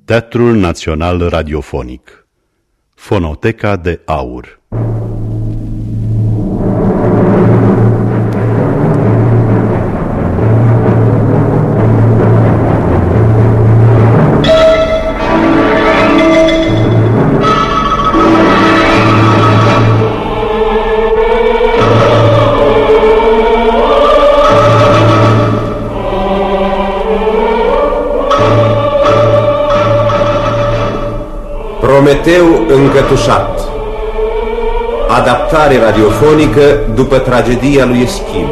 Teatrul Național Radiofonic. Fonoteca de Aur. Prometeu încătușat. Adaptare radiofonică după tragedia lui Eschil.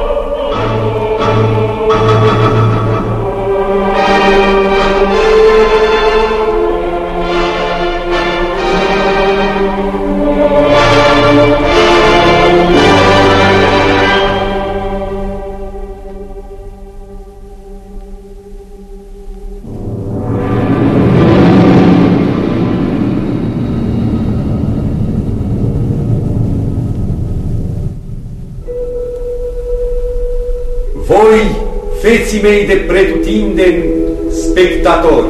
Voi, feții mei de pretutindeni, spectatori,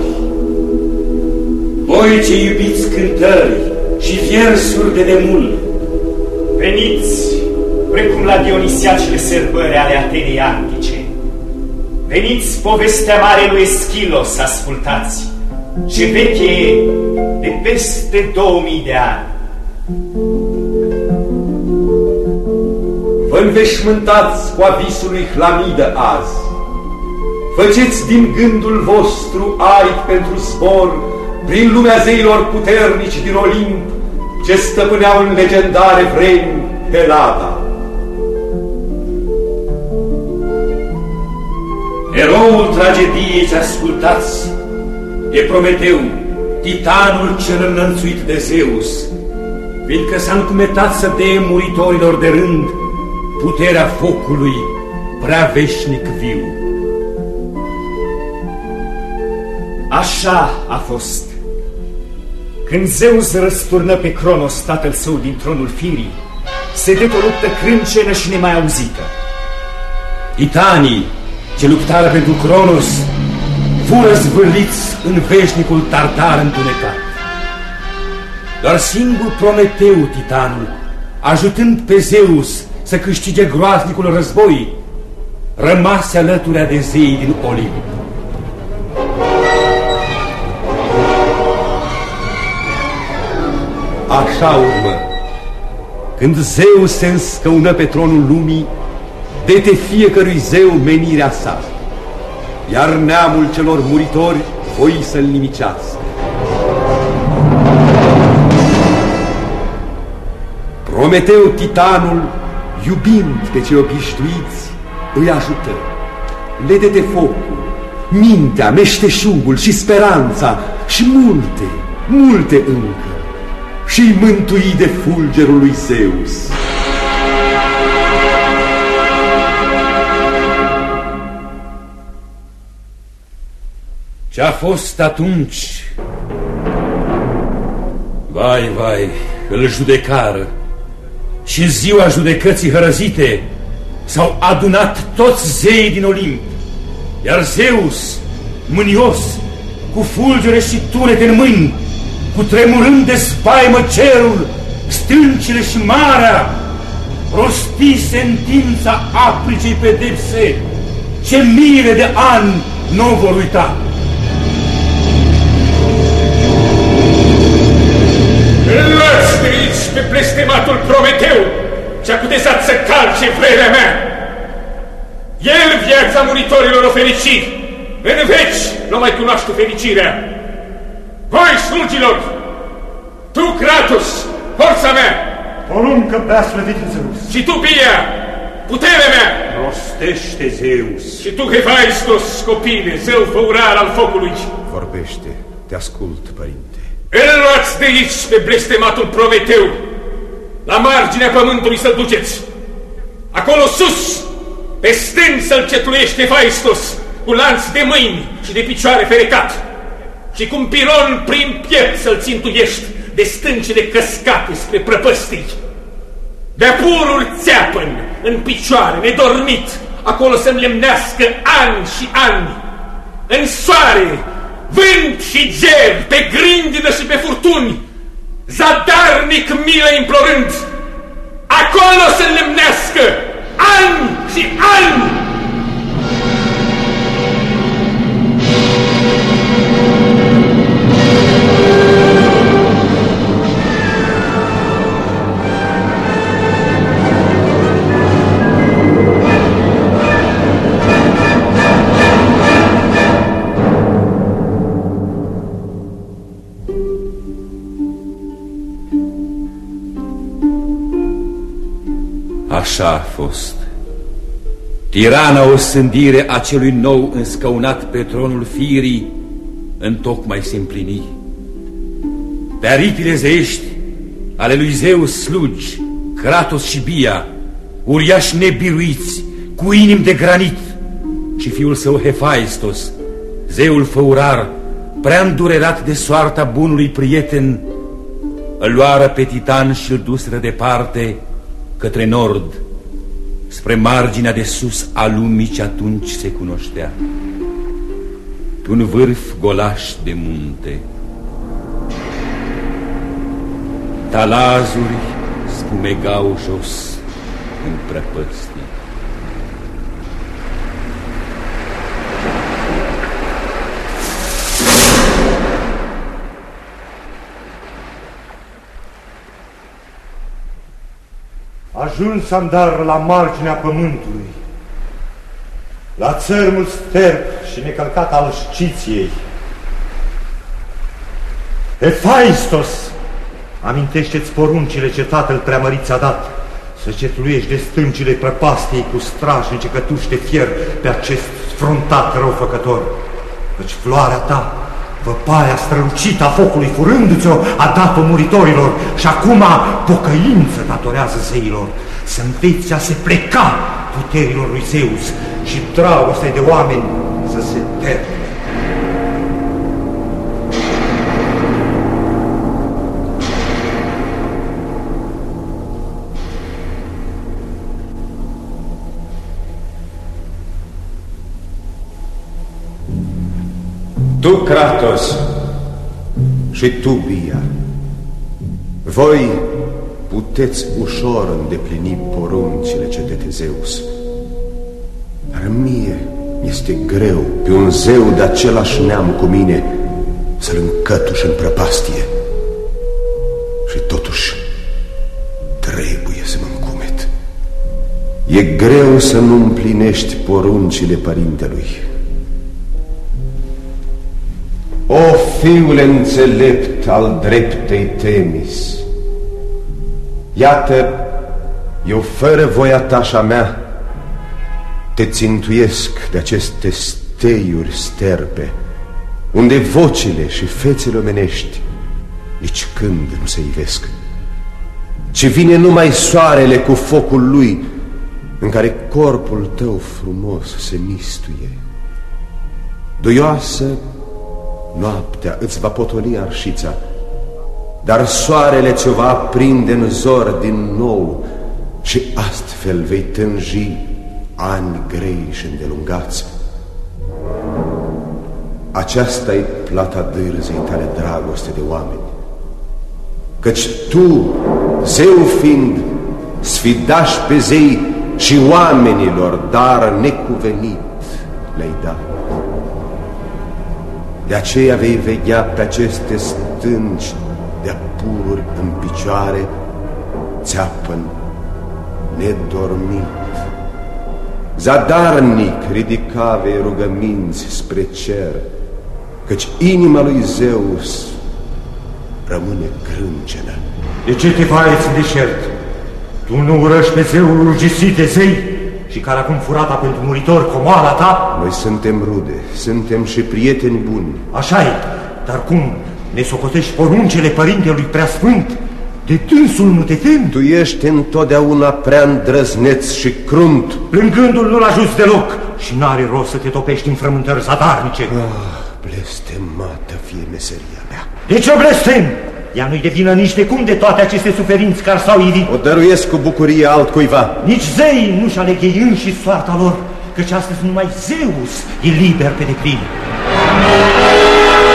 voi ce iubiți cântări și versuri de demul, veniți, precum la Dionisiacele sărbări ale Atenei antice. Veniți povestea mare lui Eschilo să ascultați, ce veche e de peste 2000 de ani. vă înveșmântați cu avisul lui Hlamidă azi. Făceți din gândul vostru aripi pentru zbor prin lumea zeilor puternici din Olimp, ce stăpâneau în legendare vremi Helada. Eroul tragediei ce ascultați e Prometeu, titanul cel înălțuit de Zeus, fiindcă s-a încumetat să dee muritorilor de rând puterea focului prea veșnic viu. Așa a fost. Când Zeus răsturnă pe Cronos, tatăl său, din tronul firii, se dă o luptă crâncenă și nemai auzită. Titanii ce luptară pentru Cronos fură zvârliți în veșnicul Tartar întunecat. Doar singur Prometeu, titanul, ajutând pe Zeus să câștige groaznicul război, rămase alăturea de zeii din Olimp. Așa urmă, când Zeus se înscăună pe tronul lumii, dete fiecărui zeu menirea sa, iar neamul celor muritori voi să-l nimicească. Prometeu, titanul, iubind pe cei obișnuiți, îi ajută. Le dete focul, mintea, meșteșugul și speranța și multe, multe încă, și-i mântui de fulgerul lui Zeus. Ce-a fost atunci? Vai, vai, îl judecară și în ziua judecății hărăzite s-au adunat toți zeii din Olimp, iar Zeus, mânios, cu fulgere și tunete în mâini, cu tremurând de spaimă cerul, stâncile și marea, rosti sentința apricei pedepse, ce mire de ani nu vor uita. Îl luați de aici pe blestematul Prometeu, ce-a cutezat să calce vremea mea. El viața muritorilor o ferici, în veci nu mai cunoaște fericirea. Voi, slugilor, tu, Kratos, forța mea, poruncă prea slăvit Zeus, și tu, Pia, puterea mea, rostește Zeus, și tu, Hephaistos, copile, zeu făurar al focului. Vorbește, te ascult, părinte. Îl luați de aici pe blestematul Prometeu, la marginea pământului să-l duceți. Acolo sus, pe stâng să-l cetluiește Hephaistos, cu lanț de mâini și de picioare ferecat, și cu un piron prin piept să-l țintuiești de stâncile căscate spre prăpăstii. De-a purul țeapăn în picioare, nedormit, acolo să-mi lemnească ani și ani. În soare, vânt și ger, pe grindină și pe furtuni, zadarnic milă implorând, acolo să lemnească ani și ani. Așa a fost. Tirana osândire a celui nou înscăunat pe tronul firii întocmai se împlini. Pe aripile zeiești ale lui Zeus slugi, Kratos și Bia, uriași nebiruiți, cu inimi de granit, și fiul său Hephaistos, zeul făurar, prea îndurerat de soarta bunului prieten, îl luară pe Titan și îl duseră departe către nord, spre marginea de sus a lumii ce atunci se cunoștea, pe un vârf golaș de munte. Talazuri spumegau jos în prăpăstii. Ajuns am dar la marginea pământului, la țărmul sterp și necălcat al Sciției. Hephaistos, amintește-ți poruncile ce tatăl preamărit ți-a dat, să cetluiești de stâncile prăpastiei cu strașnice cătuși de fier pe acest sfruntat răufăcător, căci floarea ta, văpaia strălucită a focului furându-ți-o, a dat-o muritorilor și acum pocăință datorează zeilor, să înveți a se pleca puterilor lui Zeus și dragostea de oameni să se termine. Tu, Kratos, și tu, Bia, voi puteți ușor îndeplini poruncile ce de Zeus. Dar mie este greu pe un zeu de același neam cu mine să-l încătuș în prăpastie. Și totuși trebuie să mă încumet. E greu să nu împlinești poruncile părintelui. O, fiule înțelept al dreptei Temis, iată, eu fără voia ta și a mea te țintuiesc de aceste steiuri sterpe, unde vocile și fețele omenești nici când nu se ivesc, ci vine numai soarele cu focul lui, în care corpul tău frumos se mistuie. Duioasă noaptea îți va potoli arșița, dar soarele ți-o va aprinde în zor din nou și astfel vei tânji ani grei și îndelungați. Aceasta-i plata dârzei tale dragoste de oameni, căci tu, zeu fiind, sfidași pe zei și oamenilor dar necuvenit le-ai dat. De aceea vei veghea pe aceste stânci de-a pururi în picioare, țeapăn nedormit. Zadarnic ridica vei rugăminți spre cer, căci inima lui Zeus rămâne crâncenă. De ce te vaieți în deșert? Tu nu urăști pe zeul rugisit de zei și care acum furata pentru muritor comoara ta? Noi suntem rude, suntem și prieteni buni. Așa-i, dar cum ne socotești poruncele părintelui preasfânt? De dânsul nu te temi? Tu ești întotdeauna prea îndrăzneț și crunt. Plângându-l nu-l ajuți deloc și n-are rost să te topești în frământări zadarnice. Blestemată fie meseria mea. De ce o blestem? Ea nu-i de vină nici de cum de toate aceste suferinți care s-au ivit. O dăruiesc cu bucurie altcuiva. Nici zeii nu-și aleg ei înși soarta lor, căci astăzi numai Zeus e liber pe deplin.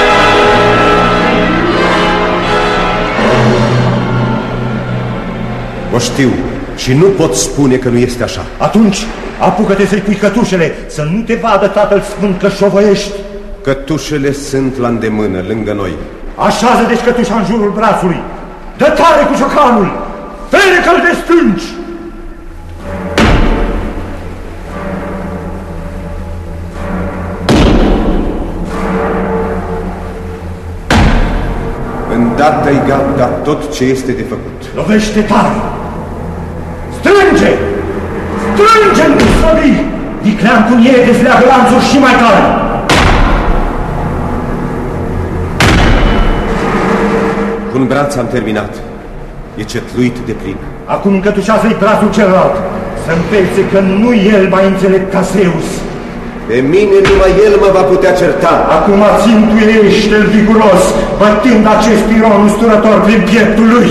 O știu și nu pot spune că nu este așa. Atunci apucă-te să-i pui cătușele, să nu te vadă Tatăl Sfânt că șovăiești. Cătușele sunt la îndemână, lângă noi. Așează deci cătușa în jurul brațului. Dă tare cu ciocanul! Ferecă-l de stânci! Îndată-i gata tot ce este de făcut. Lovește tare! Strânge! Strânge-l cu săbii! Viclean cum e, dezleagă lanțuri și mai tare! Cu un braț am terminat. E cetluit de plin. Acum încătușează-i brațul celălalt. Să împețe că nu el mai înțelept ca Zeus. Pe mine numai el mă va putea certa. Acum țintuiește-l viguros, bătând acest piron usturător prin pieptul lui.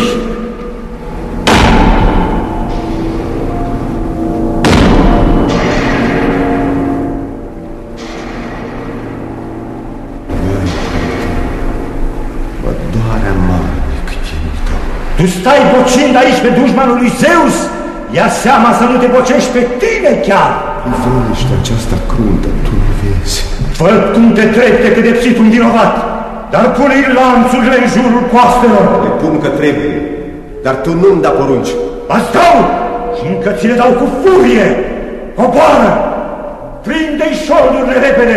Mă doare amarnic chinul tău. Tu stai bocind aici pe dușmanul lui Zeus? Ia seama să nu te bocești pe tine chiar! Priveliște aceasta cruntă, tu nu vezi. Văd cum te trepte pedepsit un vinovat, dar pune-i lanțurile în jurul coastelor. Le pun că trebuie, dar tu nu-mi da porunci. Ați dau și încă ți le dau cu furie. Coboară! Prinde-i șoldurile repede!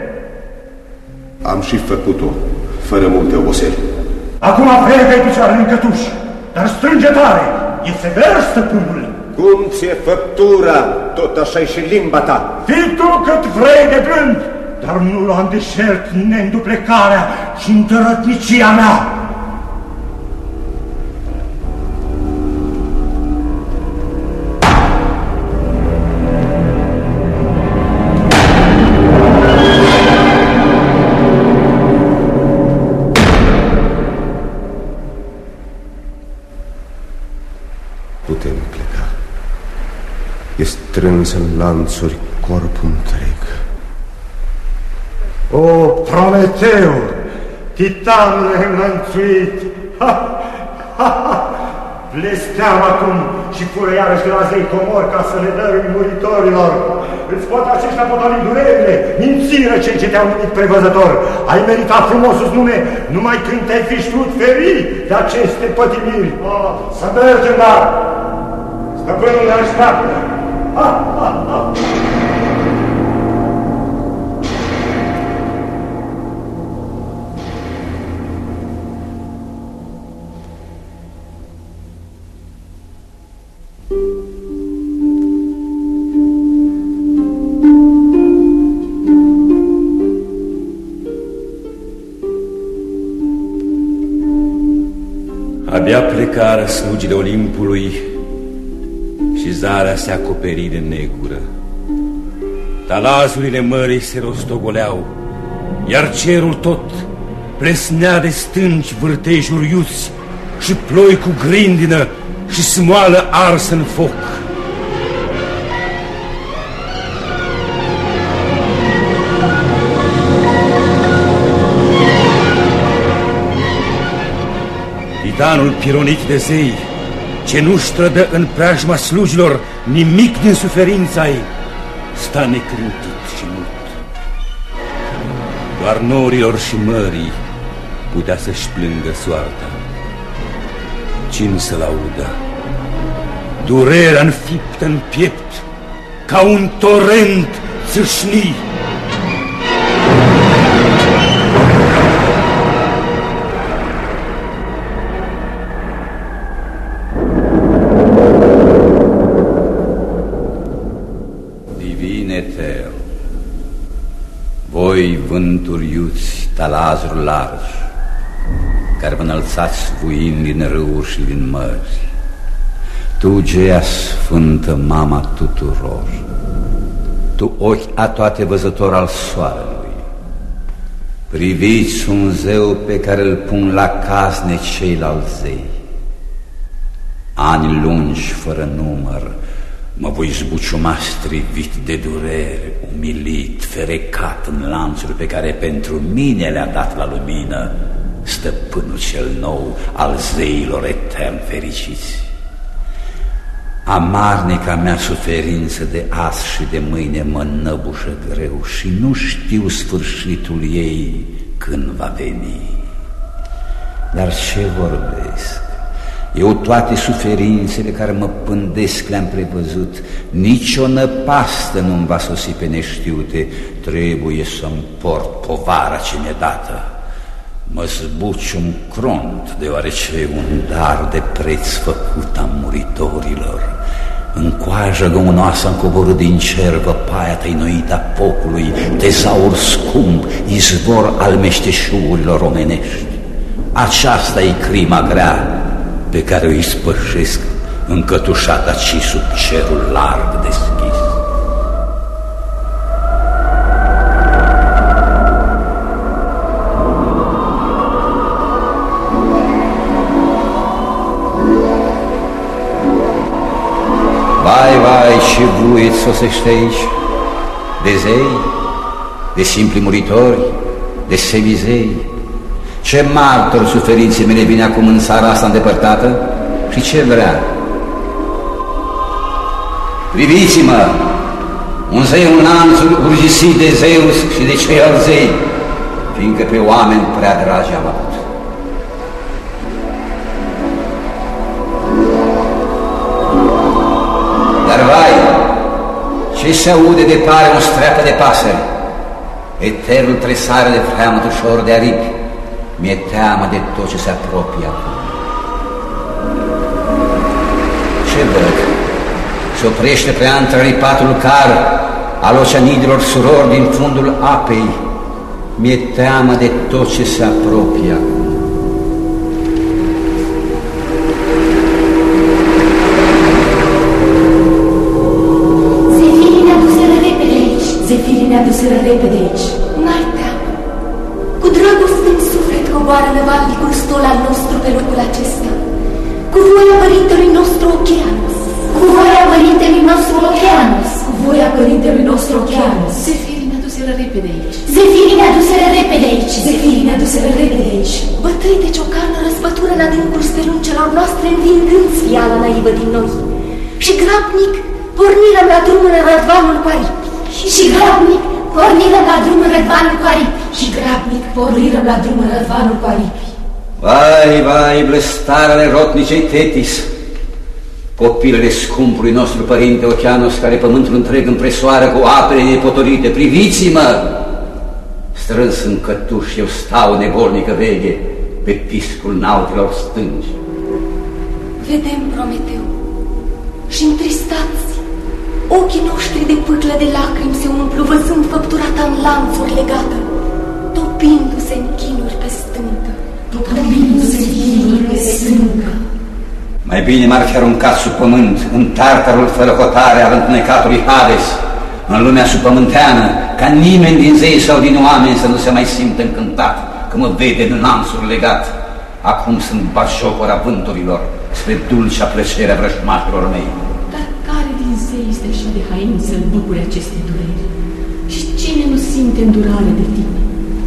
Am și făcut-o, fără multe oboseli. Acum frecă-i picioarele în cătuși, dar strânge tare, e sever stăpânul. Cum ți-e făptura, tot așa-i și limba ta. Fii tu cât vrei de blând, dar nu lua în deșert neînduplecarea și întărătnicia mea. Putem pleca. E strâns în lanțuri corpul întreg. O, Prometeu, titanule înlănțuit! Ha, ha, ha! Blesteam acum și fură iarăși de la zei comori ca să le dărui muritorilor. Îți pot aceștia potoli durerile, mințiră cei ce te-au numit prevăzător. Ai meritat frumosul nume numai când te-ai fi știut feri de aceste pătimiri. Să mergem, dar stăpânul ne așteaptă. Ha, ha, ha! Abia plecară slugile Olimpului și zarea se acoperi de negură. Talazurile mării se rostogoleau, iar cerul tot plesnea de stânci vârtejuri iuți și ploi cu grindină și smoală arsă în foc. Titanul pironit de zei, ce nu strădă în preajma slujilor nimic din suferința ei, sta neclintit și mut. Doar norilor și mării putea să-și plângă soarta. Cine să-l audă? Durerea înfiptă în piept, ca un torent țâșni. Voi, vânturi iuți, talazuri largi, care vă înălțați vuind din râuri și din mări, tu, Gea sfântă, mama tuturor, tu, ochi a toate văzător al soarelui, priviți un zeu pe care îl pun la casne ceilalți zei. Ani lungi, fără număr, mă voi zbuciuma strivit de durere, umilit, ferecat în lanțuri pe care pentru mine le-a dat la lumină stăpânul cel nou al zeilor etern fericiți. Amarnica mea suferință de azi și de mâine mă năbușă greu și nu știu sfârșitul ei când va veni. Dar ce vorbesc? Eu toate suferințele care mă pândesc le-am prevăzut. Nici o năpastă nu-mi va sosi pe neștiute. Trebuie să-mi port povara ce mi-e dată. Mă zbuci un cront, deoarece e un dar de preț făcut a muritorilor. În coajă găunoasă am coborât din cer văpaia tăinuită a focului, tezaur scump, izvor al meșteșugurilor omenești. Aceasta e crima grea pe care o ispășesc încătușat aici sub cerul larg deschis. Vai, ce vuiet sosește aici, de zei, de simpli muritori, de semizei. Ce martor suferinței mele vine acum în țara asta îndepărtată și ce vrea? Priviți-mă, un zei în lanțuri urgisit de Zeus și de ceilalți zei, fiindcă pe oameni prea dragi am avut. Dar vai, ce se aude de pare un streapă de pasări, eternul tresare de freamăt ușor de aripi. Mi-e teamă de tot ce se apropie acum. Ce văd? Se oprește prea întrăripatul car al oceanidilor surori din fundul apei. Mi-e teamă de tot ce se apropie acum. Zefirii ne aduseră repede aici. Zefirii ne aduseră repede aici. N-ai teamă. Cu dragoste în suflet coboară năvalnicul stol al nostru pe locul acesta. Cu voia părintelui nostru Oceanus. Cu voia părintelui nostru Oceanus. Cu voia părintelui nostru Oceanus. Zefirii ne aduseră repede aici. Zefirii ne aduseră repede aici. Zefirii ne aduseră repede aici. Bătăi de ciocană răzbătură în adâncul steluncelor noastre, învingând sfiala naivă din noi. Și grabnic pornirăm la drumul în rădvanul cu aripi. Și grabnic pornirăm la drumul rădvanul cu aripi. Și grabnic pornirăm la drumul rădvanul cu aripi. Vai, blestarele rotnicei Tetis, copilele scumpului nostru părinte Oceanus, care pământul întreg împresoară cu apele nepotorite. Priviți-mă! Strâns în cătuș, eu stau nevornică veche pe piscul nautilor stângi. Vedem, Prometeu, și întristați, ochii noștri de pâclă de lacrimi se umplu, văzând făptura ta în lanțuri legată, topindu-se în chinuri pe stâncă. Topindu-se în chinuri pe stâncă. Mai bine m-ar fi aruncat sub pământ, în tartarul fără hotare al întunecatului Hades, în lumea subpământeană, ca nimeni din zei sau din oameni să nu se mai simtă încântat că mă vede în lanțuri legat. Acum sunt batjocora vânturilor spre dulcea plăcere a vrăjmașilor mei. Dar care din zei este așa de hain să-l bucure aceste dureri? Și cine nu simte îndurare de tine,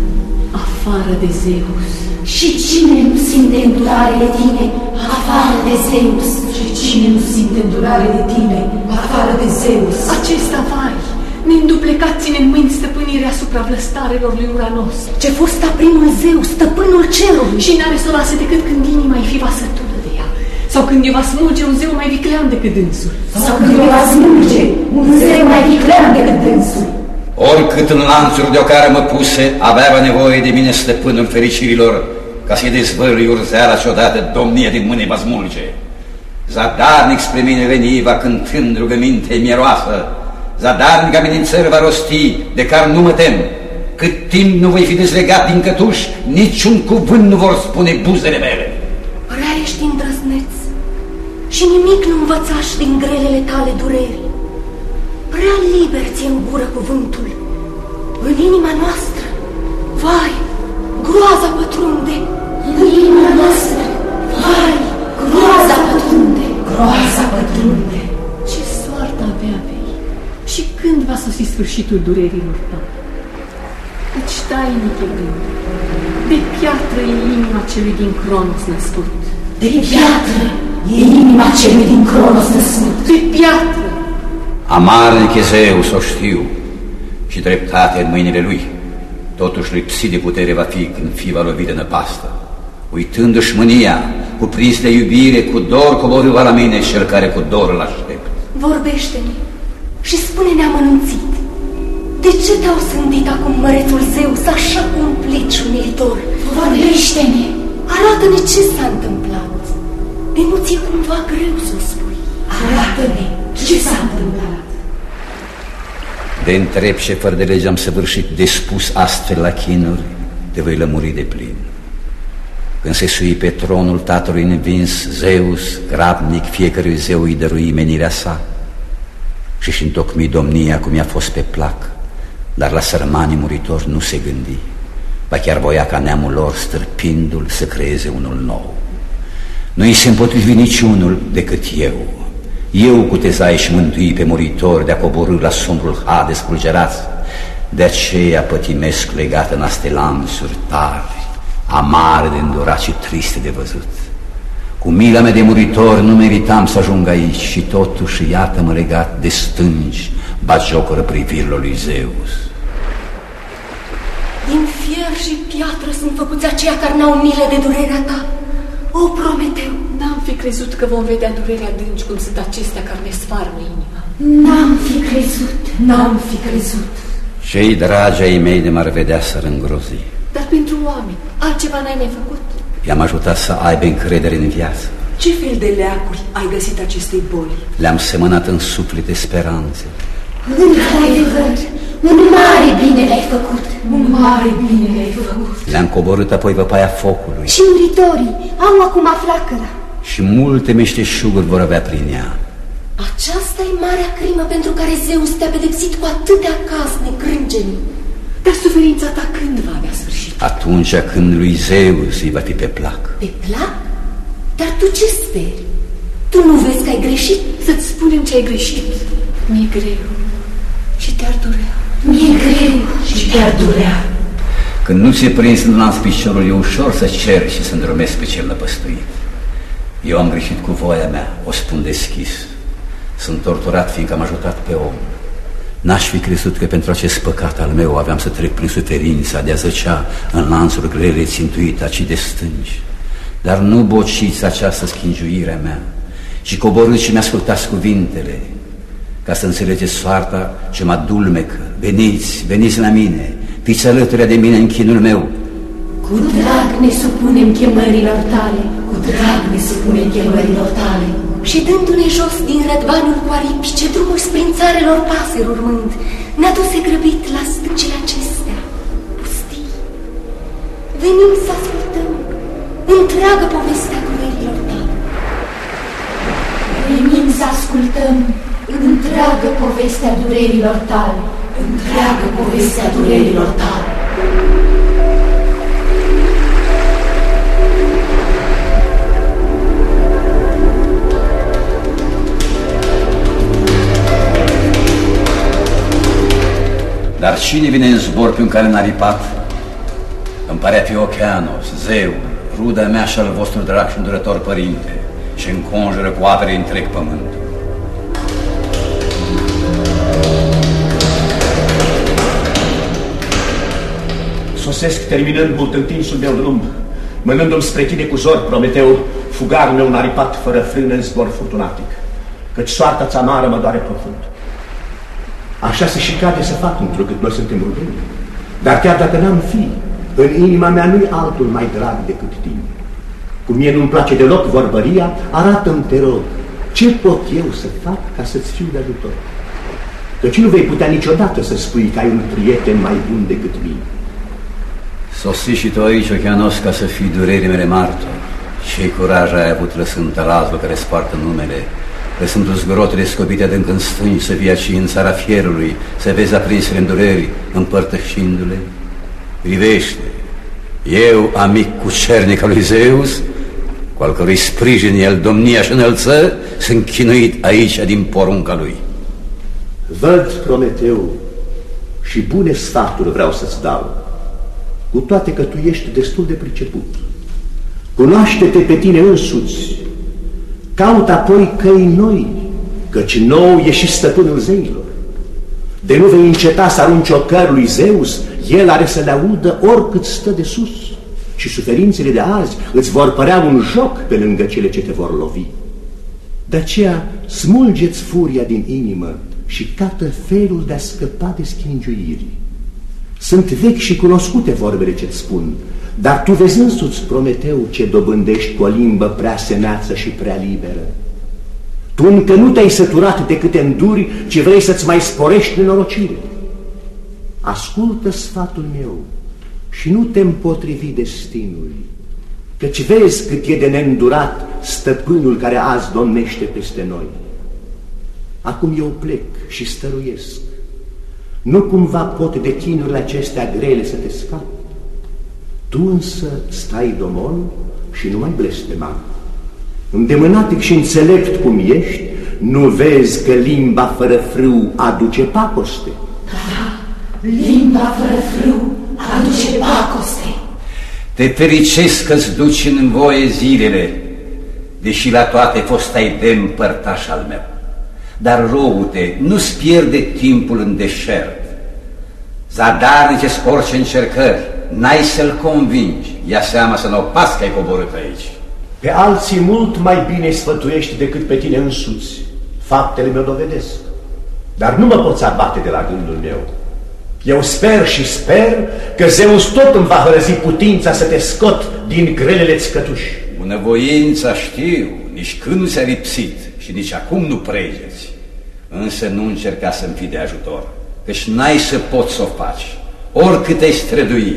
afară de Zeus? Și cine nu simte îndurare de tine, afară de Zeus? Și cine nu simte îndurare de tine, afară de Zeus? Acesta, vai, neînduplecat ține în mâini stăpânirea asupra vlăstarelor lui Uranos, ce fosta primul zeu, stăpânul cerului. și n-are să o lase decât când inima îi fi va sătură de ea, sau când îi va smulge un zeu mai viclean decât dânsul. Sau când îi va smulge un zeu mai viclean decât dânsul. Oricât în lanțuri de ocară mă puse, avea nevoie de mine stăpânul fericirilor, ca să-i dezvălui urzeala și odată domnia din mâne va smulge. Zadarnic spre mine veni va cântând rugăminte mieroasă, zadarnic amenințări va rosti, de care nu mă tem. Cât timp nu voi fi dezlegat din cătuș, niciun cuvânt nu vor spune buzele mele. Prea ești îndrăzneț și nimic nu învățași din grelele tale dureri. Prea liber ți-e în gură cuvântul. În inima noastră, vai, groaza pătrunde. În inima noastră, vai, groaza pătrunde. Groaza pătrunde. Ce soartă avea vei? Și când va sosi sfârșitul durerilor tale? Căci tainic e gând, de piatră e inima celui din Cronos născut. De piatră E inima celui din Cronos născut. De piatră. Amarnic e Zeus, o știu, și dreptate în mâinile lui. Totuși lipsit de putere va fi când fi va lovi de năpastă. Uitându-și mânia, cuprins de iubire, cu dor coborâ va la mine cel care cu dor îl aștept. Vorbește-ne și spune-ne amănunțit. De ce te-au sândit acum mărețul Zeus așa cumplit și umilitor? Vorbește-ne! Arată-ne ce s-a întâmplat. De nu ți-e cumva greu să o spui. Arată-ne ce s-a întâmplat. De întreb ce fără de lege am săvârșit, de spus astfel la chinuri, te voi lămuri de plin. Când se sui pe tronul tatălui învins, Zeus, grabnic, fiecărui zeu îi dărui menirea sa și-și întocmi domnia cum i-a fost pe plac, dar la sărmanii muritori nu se gândi, ba chiar voia ca neamul lor, stârpindu-l, să creeze unul nou. Nu-i se împotrivi niciunul decât eu cu tezai și mântui pe muritori, de-a coborâ la sombrul Hades fulgerați, de aceea pătimesc legat în aste lanțuri tari, amare de îndurat și triste de văzut. Cu mila mea de muritor nu meritam să ajung aici și totuși iată-mă legat de stângi, batjocoră privirilor lui Zeus. Din fier și piatră sunt făcuți aceia care n-au milă de durerea ta. O, Prometeu! N-am fi crezut că vom vedea durerea adânci cum sunt acestea care ne sfarmă inima. N-am fi crezut. Cei dragi ai mei de m-ar vedea să îngrozi. Dar pentru oameni, altceva n-ai mai făcut? I-am ajutat să aibă încredere în viață. Ce fel de leacuri ai găsit acestei boli? Le-am semănat în suflete speranțe. Într-adevăr, un mare bine le-ai făcut. Le-am coborât apoi văpaia focului. Și muritorii au acum flacăra. Și multe meșteșuguri vor avea prin ea. Aceasta e marea crimă pentru care Zeus te-a pedepsit cu atâtea casne crângeni. Dar suferința ta când va avea sfârșit? Atunci când lui Zeus îi va fi pe plac. Pe plac? Dar tu ce speri? Tu nu vezi că ai greșit? Să-ți spunem ce ai greșit. Mi-e greu și te-ar durea. Mi-e greu și te-ar durea. Când nu ți-e prins în lanț piciorul, e ușor să ceri și să îndrumezi pe cel năpăstuit. Eu am greșit cu voia mea, o spun deschis. Sunt torturat fiindcă am ajutat pe om. N-aș fi crezut că pentru acest păcat al meu aveam să trec prin suferința de a zăcea în lanțuri grele țintuit aci de stângi. Dar nu bociți această schingiuire mea, ci coborâți și mi-ascultați cuvintele, ca să înțelegeți soarta ce mă adulmecă. Veniți la mine, fiți alături de mine în chinul meu. Cu drag ne supunem chemărilor tale. Și dându-ne jos din rădvanul cu aripi, ce drumuri sprințarelor pasări urmând, ne-a dus grăbit la stâncile acestea, pustii. Venim să ascultăm întreagă povestea durerilor tale. Dar cine vine în zbor pe un care n-a ripat? Îmi pare a fi Oceanos, Zeu, ruda mea și al vostru drag și îndurător părinte, și înconjură cu apere întreg pământul. Sosesc terminând mult întinsul meu drum, mânându-mi spre tine cu zor, Prometeu, fugarul meu n-aripat fără frână în zbor furtunatic, căci soarta-ți amară mă doare profund. Așa se și cade să fac, întrucât noi suntem rugăni. Dar chiar dacă n-am fi, în inima mea nu-i altul mai drag decât tine. Cum mie nu-mi place deloc vorbăria, arată-mi, te rog, ce pot eu să fac ca să-ți fiu de ajutor. Căci nu vei putea niciodată să spui că ai un prieten mai bun decât mine. Sosi și tu aici, Oceanos, ca să fii durerii mele martor. Ce curaj ai avut lăsând tălazul care spartă numele, lăsându zgorotele scobite adânc în stângi, să vii aici în țara fierului, să vezi aprinsele îndureri, împărtășindu-le? Privește, eu, amic cucernic al lui Zeus, cu al cărui sprijin el domnia și înălță, sunt chinuit aici din porunca lui. Văd, Prometeu, și bune sfaturi vreau să-ți dau, cu toate că tu ești destul de priceput. Cunoaște-te pe tine însuți, Caut apoi căi noi, căci nou e și stăpânul zeilor. De nu vei înceta să arunci ocări lui Zeus, el are să le audă oricât stă de sus. Și suferințele de azi îți vor părea un joc pe lângă cele ce te vor lovi. De aceea smulgeți furia din inimă și cată felul de a scăpa de schingiuiri. Sunt vechi și cunoscute vorbele ce-ți spun, dar tu vezi însuți, Prometeu, ce dobândești cu o limbă prea semeață și prea liberă. Tu încă nu te-ai săturat de câte înduri, ci vrei să-ți mai sporești nenorocire. Ascultă sfatul meu și nu te împotrivi destinului, căci vezi cât e de neîndurat stăpânul care azi domnește peste noi. Acum eu plec și stăruiesc. Nu cumva pot de chinurile acestea grele să te scap. Tu însă stai domol și nu mai blestema. Îndemânatic și înțelept cum ești, nu vezi că limba fără frâu aduce pacoste? Da, limba fără frâu aduce pacoste. Te fericesc că-ți duci în voie zilele, deși la toate fostai demn părtaș al meu. Dar route, nu-ți pierde timpul în deșert. Zadarnice-ți orice încercări, n-ai să-l convingi. Ia seama să nu o pas că ai coborât aici. Pe alții mult mai bine sfătuiești decât pe tine însuți. Faptele mi-o dovedesc. Dar nu mă poți abate de la gândul meu. Eu sper și sper că Zeus tot îmi va hărăzi putința să te scot din grelele-ți cătuși. Bunăvoința știu, nici când nu ți-a lipsit și nici acum nu pregeți. Însă nu încerca să-mi fii de ajutor, căci n-ai să poți să o faci, oricât ai strădui.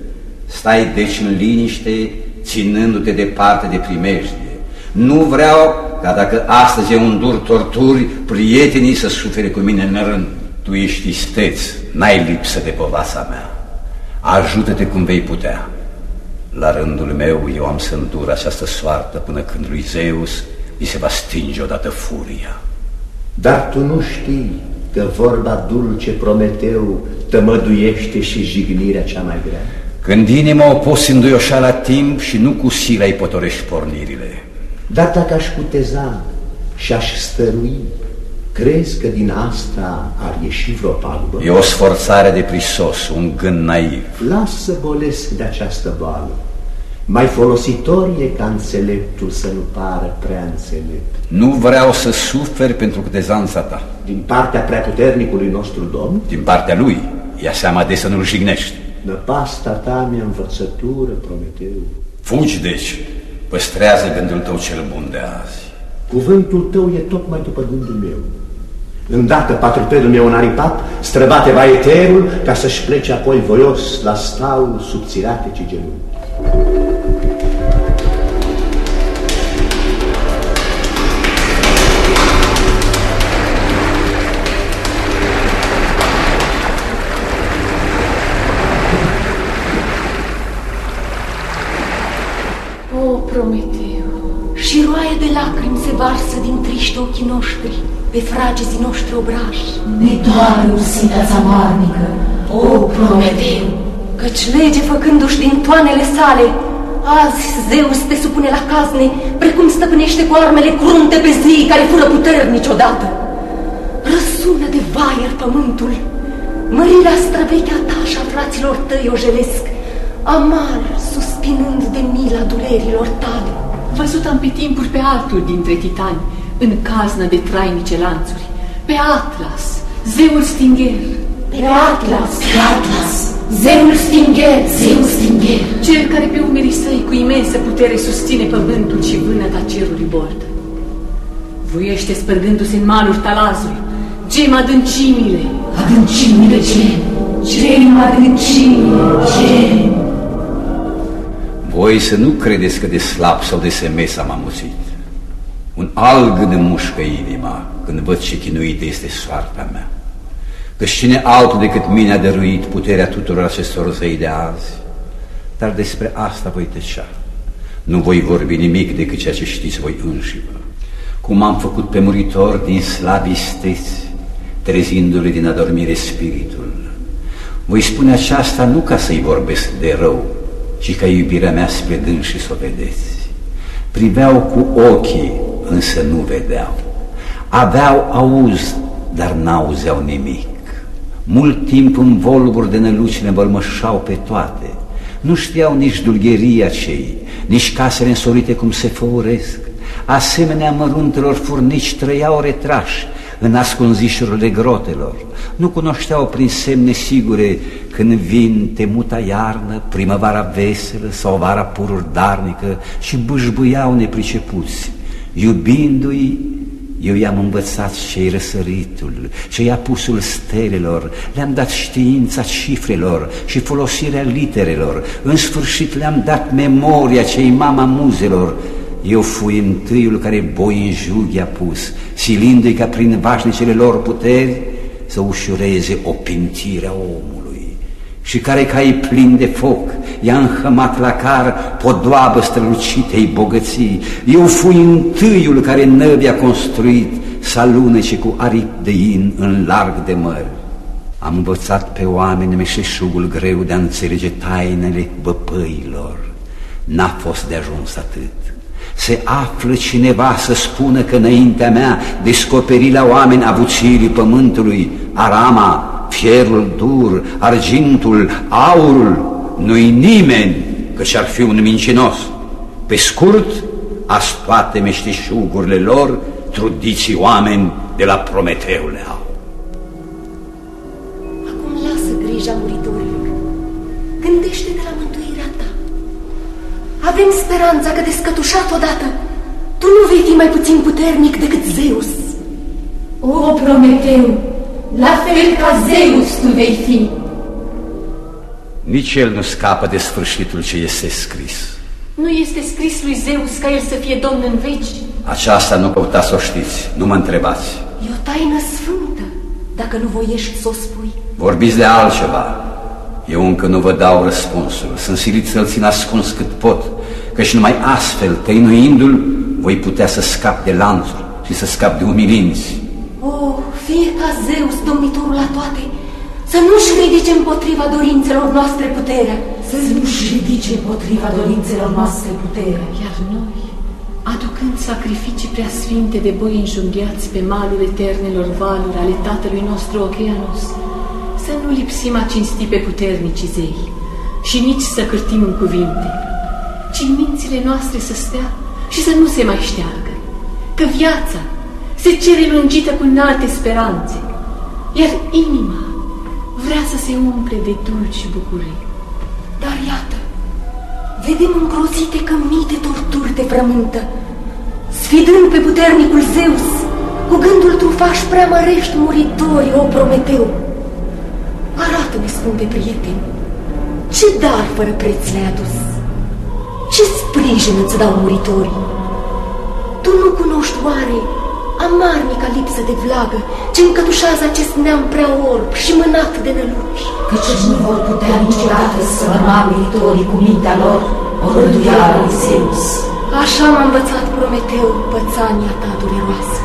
Stai deci în liniște, ținându-te departe de primejdie. Nu vreau ca dacă astăzi eu îndur torturi, prietenii să sufere cu mine în rând. Tu ești isteț, n-ai lipsă de povasa mea. Ajută-te cum vei putea. La rândul meu eu am să îndur această soartă până când lui Zeus îi se va stinge odată furia. Dar tu nu știi că vorba dulce, Prometeu, tămăduiește și jignirea cea mai grea. Când inima o poți înduioșa la timp și nu cu sila îi potorești pornirile. Dar dacă aș cuteza și aș stărui, crezi că din asta ar ieși vreo pagubă? E o sforțare de prisos, un gând naiv. Lasă bolesc de această boală. Mai folositor e ca înțeleptul să nu pară prea înțelept. Nu vreau să suferi pentru cutezanța ta. Din partea preaputernicului nostru Domn? Din partea lui. Ia seama de să nu-l jignești. Năpasta ta mi-a învățătură, Prometeu. Fugi, deci. Păstrează gândul tău cel bun de azi. Cuvântul tău e tocmai după gândul meu. Îndată patrupedul meu înaripat străbate vaeterul ca să-și plece apoi voios la staul subțirate cigelului. O, Prometeu! Și roaie de lacrimi se varsă din triști ochii noștri pe fragezii noștri obrași. Ne doare ursirea zamarnică, o, Prometeu! Căci lege făcându-și din toanele sale, azi Zeus te supune la cazne, precum stăpânește cu armele crunte pe zeii care fură puternici odată. Răsună de vaier pământul, mărirea străvechea ta și a fraților tăi o jelesc, amar suspinând de mila durerilor tale. Văzut am pe timpuri pe altul dintre titani, în caznă de trainice lanțuri, pe Atlas, zeul stingher. Pe Atlas, zeul stingher, zeul stingher. Cel care pe umerii săi cu imensă putere susține pământul și vânăta cerului bord. Voiește spărgându-se în maluri talazuri, gem adâncimile. Adâncimile gem adâncimile, gem. Voi să nu credeți că de slab sau de semes am amuțit. Un alt gând îmi mușcă inima când văd ce chinuită este soarta mea. Căci cine altul decât mine a dăruit puterea tuturor acestor zei de azi? Dar despre asta voi tăcea. Nu voi vorbi nimic decât ceea ce știți voi înșivă. Cum am făcut pe muritor din slabi isteți, trezindu-le din adormire spiritul. Voi spune aceasta nu ca să-i vorbesc de rău, ci ca iubirea mea spre dânsii să o vedeți. Priveau cu ochii însă nu vedeau. Aveau auz, dar n-auzeau nimic. Mult timp în volburi de năluci ne învălmășau pe toate. Nu știau nici dulgheria cei, nici casele însorite cum se făuresc. Asemenea măruntelor furnici trăiau retrași în ascunzișurile grotelor. Nu cunoșteau prin semne sigure când vin temuta iarnă, primăvara veselă sau vara pururi darnică și bâșbâiau nepricepuți. Iubindu-i, eu i-am învățat ce-i răsăritul, ce-i apusul stelelor, le-am dat știința cifrelor și folosirea literelor, în sfârșit le-am dat memoria ce-i mama muzelor. Eu fui întâiul care boi în jug i-a pus, silindu-i ca prin vașnicele lor puteri să ușureze opintirea omului, și care ca-i plin de foc i-a înhămat la car podoabă strălucitei bogății. Eu fui întâiul care năvi a construit să alunece cu aripi de in în larg de mări. Am învățat pe oameni meșeșugul greu de a înțelege tainele băpăilor. N-a fost de ajuns atât. Se află cineva să spună că înaintea mea descoperi la oameni avuțirii pământului, arama, fierul dur, argintul, aurul. Nu-i nimeni, căci ar fi un mincinos. Pe scurt, azi toate meșteșugurile lor trudiții oameni de la Prometeu le au. Acum lasă grija muritorilor. Gândește-te la mântuirea ta. Avem speranța că, descătușat odată, tu nu vei fi mai puțin puternic decât Zeus. O, Prometeu, la fel ca Zeus tu vei fi. Nici el nu scapă de sfârșitul ce este scris. Nu este scris lui Zeus ca el să fie domn în veci? Aceasta nu căutați să o știți, nu mă întrebați. E o taină sfântă, dacă nu voiești să o spui. Vorbiți de altceva. Eu încă nu vă dau răspunsul. Sunt silit să-l țin ascuns cât pot, căci numai astfel, tăinuindu-l, voi putea să scap de lanțuri și să scap de umilinți. O, fie ca Zeus, domnitorul la toate, să nu-și ridice împotriva dorințelor noastre puterea. Să nu-și ridice împotriva dorințelor noastre puterea. Iar noi, aducând sacrificii preasfinte de boi înjunghiați pe malul eternelor valuri ale tatălui nostru Okeanos, să nu lipsim a cinsti pe puternicii zei și nici să cârtim în cuvinte, ci în mințile noastre să stea și să nu se mai șteargă, că viața se cere lungită cu înalte speranțe, iar inima vrea să se umple de dulci bucurii. Dar iată, vedem îngrozite că mii de torturi te frământă, sfidând pe puternicul Zeus, cu gândul trufaș prea mărești muritorii, o Prometeu. Arată-ne, scumpe prieteni, ce dar fără preț le-ai adus? Ce sprijin îți dau muritorii? Tu nu cunoști oare amarnica lipsă de vlagă ce încătușează acest neam prea orb și mânat de năluci? Căci nu vor putea niciodată să răma muritorii cu mintea lor o rânduială lui Zeus. Așa m-a învățat Prometeu pățania ta dureroasă.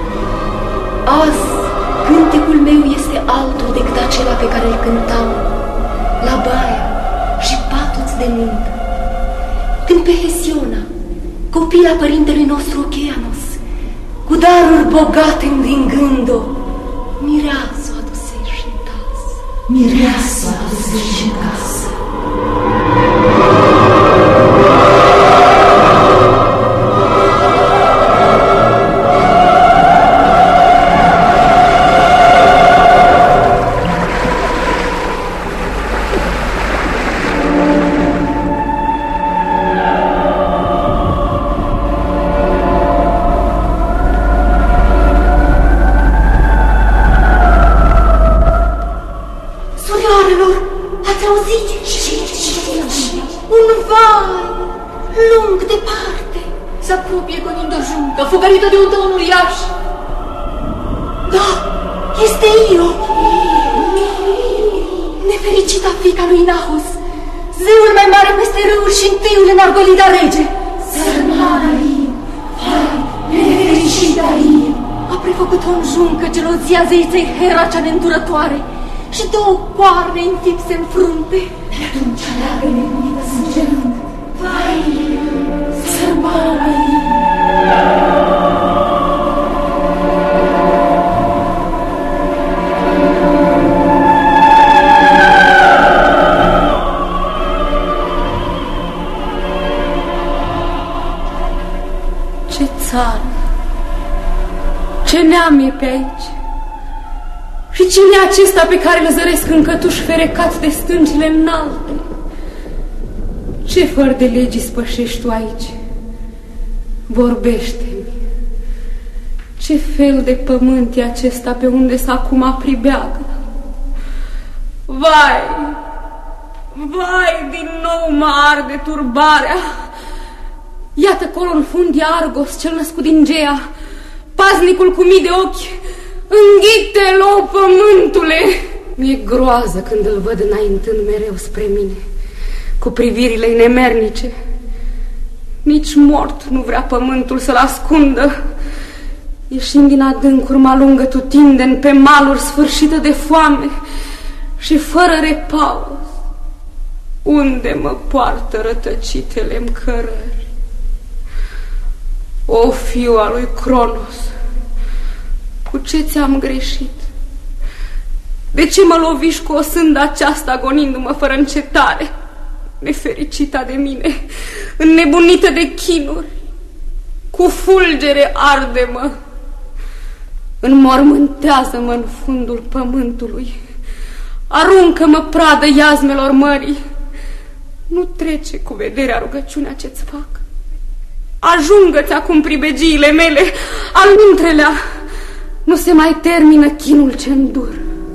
Azi, cântecul meu este altul decât acela pe care îl cântam la baia și patuți de nuntă, când pe Hesiona, copila părintelui nostru Okeanos, cu daruri bogate învingând-o, mireasă aduse-și în casă. Mireasă aduse-și în casă. Fugărită de un tăun uriaș. Da, este Io, nefericita fiica lui Nahos, zeul mai mare peste râuri și întâiul în argolida rege. Sărmana Io, hai, nefericita Io. A prefăcut-o în juncă gelozia zeiței Hera cea neîndurătoare și două coarne înfipse în frunte. De atunci aleagă nebunită sângerând. Vai, sărmana Io. țară. Ce neam e pe aici? Și cine e acesta pe care îl zăresc în cătuși ferecat de stâncile înalte? Ce fără de legi spășești tu aici? Vorbește-mi. Ce fel de pământ e acesta pe unde s-a acum pribeagă? Vai! Vai, din nou mă arde turbarea! Iată colo în fund e Argos, cel născut din Gea, paznicul cu mii de ochi. Înghite-l, o pământule! Mi-e groază când îl văd înaintând mereu spre mine, cu privirile nemernice. Nici mort nu vrea pământul să-l ascundă. Ieșind din adâncuri, mă alungă tutindeni pe maluri, sfârșită de foame și fără repaus. Unde mă poartă rătăcitele-mi cărări? O fiu al lui Cronos, cu ce ți-am greșit? De ce mă loviși cu o sândă aceasta, agonindu-mă fără încetare? Nefericita de mine, înnebunită de chinuri, cu fulgere arde-mă, înmormântează-mă în fundul pământului, aruncă-mă pradă iazmelor mării. Nu trece cu vederea rugăciunea ce-ți fac. Ajungă-ți acum pribegiile mele, al muntrelea. Nu se mai termină chinul ce îndur.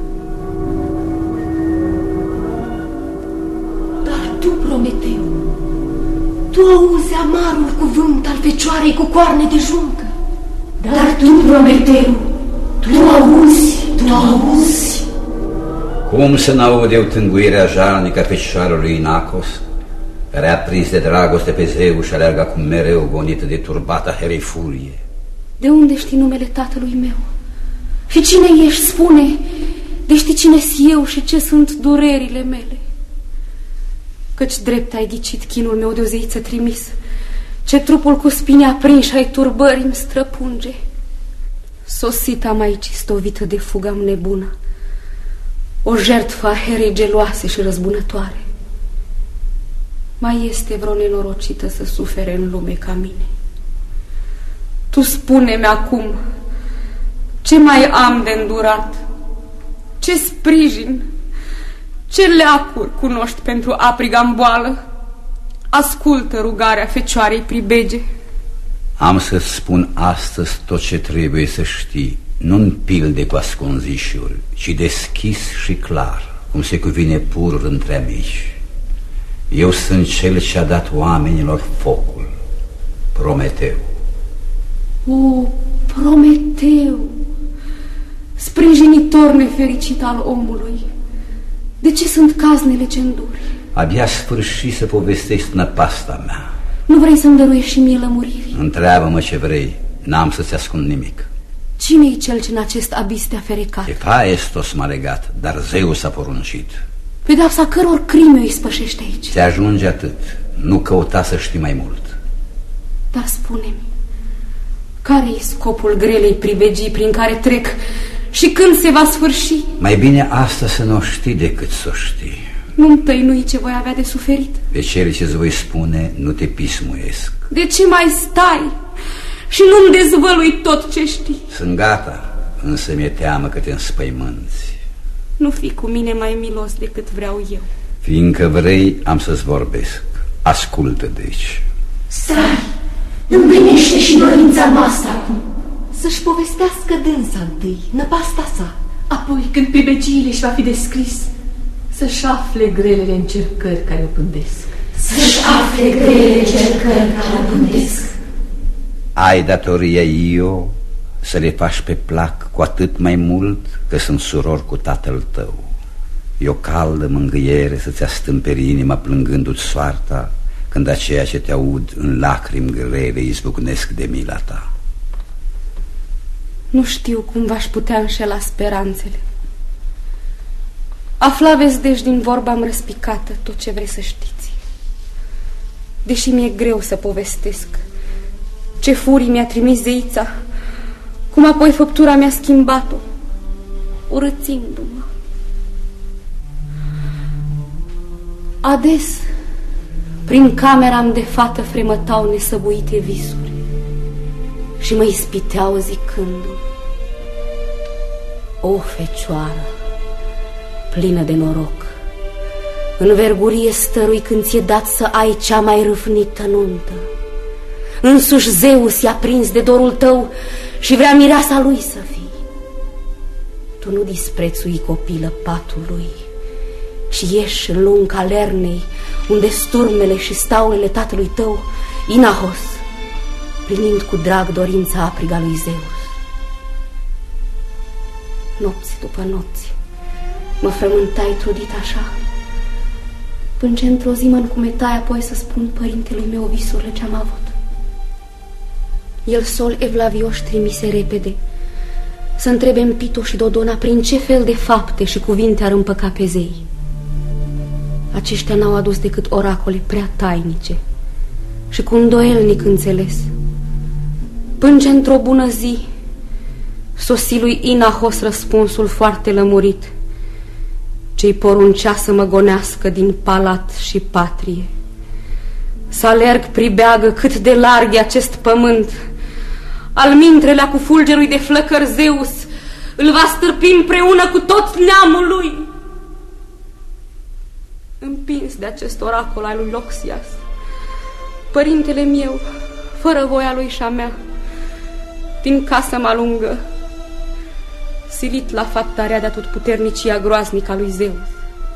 Dar tu, Prometeu, tu auzi amarul cuvânt al fecioarei cu coarne de juncă. Dar tu, Prometeu, tu auzi. Cum să n-aud eu tânguirea jalnică a fecioarului Inacos, care a prins de dragoste pe Zeu și aleargă acum mereu gonită de turbata Herei Furie? De unde știi numele tatălui meu? Și cine ești, spune? De știi cine-s eu și ce sunt durerile mele? Căci drept ai ghicit chinul meu de o zeiță trimis, ce trupul cu spine aprinși ai turbări îmi străpunge. Sosit am aici, stovită de fugam nebună, o jertfă a Herei geloase și răzbunătoare. Mai este vreo nenorocită să sufere în lume ca mine? Tu spune-mi acum, ce mai am de îndurat? Ce sprijin, ce leacuri cunoști pentru apriga-n boală? Ascultă rugarea fecioarei pribege. Am să-ți spun astăzi tot ce trebuie să știi, nu în pilde cu ascunzișuri, ci deschis și clar, cum se cuvine pur între amici. Eu sunt cel ce a dat oamenilor focul, Prometeu. O, Prometeu, sprijinitor nefericit al omului, de ce sunt caznele ce înduri? Abia sfârși să povestești năpasta mea. Nu vrei să-mi dăruiești și mie lămuriri? Întreabă-mă ce vrei, n-am să-ți ascund nimic. Cine-i cel ce în acest abis te-a ferecat? Efaestos m-a legat, dar Zeu s-a poruncit. Pedeapsa căror crime îi spășește aici? Ți ajunge atât, nu căuta să știi mai mult. Dar spune-mi, care-i scopul grelei pribegii prin care trec și când se va sfârși? Mai bine asta să nu o știi decât să o știi. Nu-mi tăinui ce voi avea de suferit? De cele ce-ți voi spune nu te pismuiesc. De ce mai stai și nu-mi dezvălui tot ce știi? Sunt gata, însă mi-e teamă că te înspăimânți. Nu fi cu mine mai milos decât vreau eu. Fiindcă vrei, am să-ți vorbesc. Ascultă deci. Stai, împlinește și dorința noastră acum. Să-și povestească dânsa întâi, năpasta sa. Apoi, când pribegiile își va fi descris, să-și afle grelele încercări care o pândesc. Să-și afle grelele încercări care o pândesc. Ai datoria eu să le faci pe plac, cu atât mai mult că sunt suror cu tatăl tău. E o caldă mângâiere să-ți astâmperi inima plângându-ți soarta, când aceia ce te aud în lacrimi grele izbucnesc de mila ta. Nu știu cum v-aș putea înșela speranțele. Aflaveți deci din vorba-mi răspicată tot ce vrei să știți. Deși mi-e greu să povestesc ce furii mi-a trimis zeița, cum apoi făptura mi-a schimbat-o, urățindu-mă. Ades, prin camera-mi de fată fremătau nesăbuite visuri și mă ispiteau zicându-mi: o fecioară plină de noroc, în vergurie stărui când ți-e dat să ai cea mai râvnită nuntă. Însuși Zeus i-a prins de dorul tău și vrea mireasa lui să fii. Tu nu disprețui, copilă, patul lui, ci ieși în lunga Lernei, unde sturmele și staulele tatălui tău, Inahos, plinind cu drag dorința apriga lui Zeus. Nopți după nopți mă frământai trudit așa, până ce într-o zi mă încumetai apoi să spun părintelui meu visurile ce-am avut. El sol evlavioș trimise repede să întrebe în Pito și Dodona prin ce fel de fapte și cuvinte ar împăca pe zei. Aceștia n-au adus decât oracole prea tainice și cu îndoielnic înțeles, până ce într-o bună zi sosi lui Inahos răspunsul foarte lămurit, ce-i poruncea să mă gonească din palat și patrie, să alerg pribeagă cât de larg e acest pământ. Al mintrelea cu fulgerul de flăcăr Zeus îl va stârpi împreună cu tot neamul lui. Împins de acest oracol al lui Loxias, părintele meu, fără voia lui și a mea, din casă mă alungă, silit la fapta rea de atotputernicia groaznică a lui Zeus.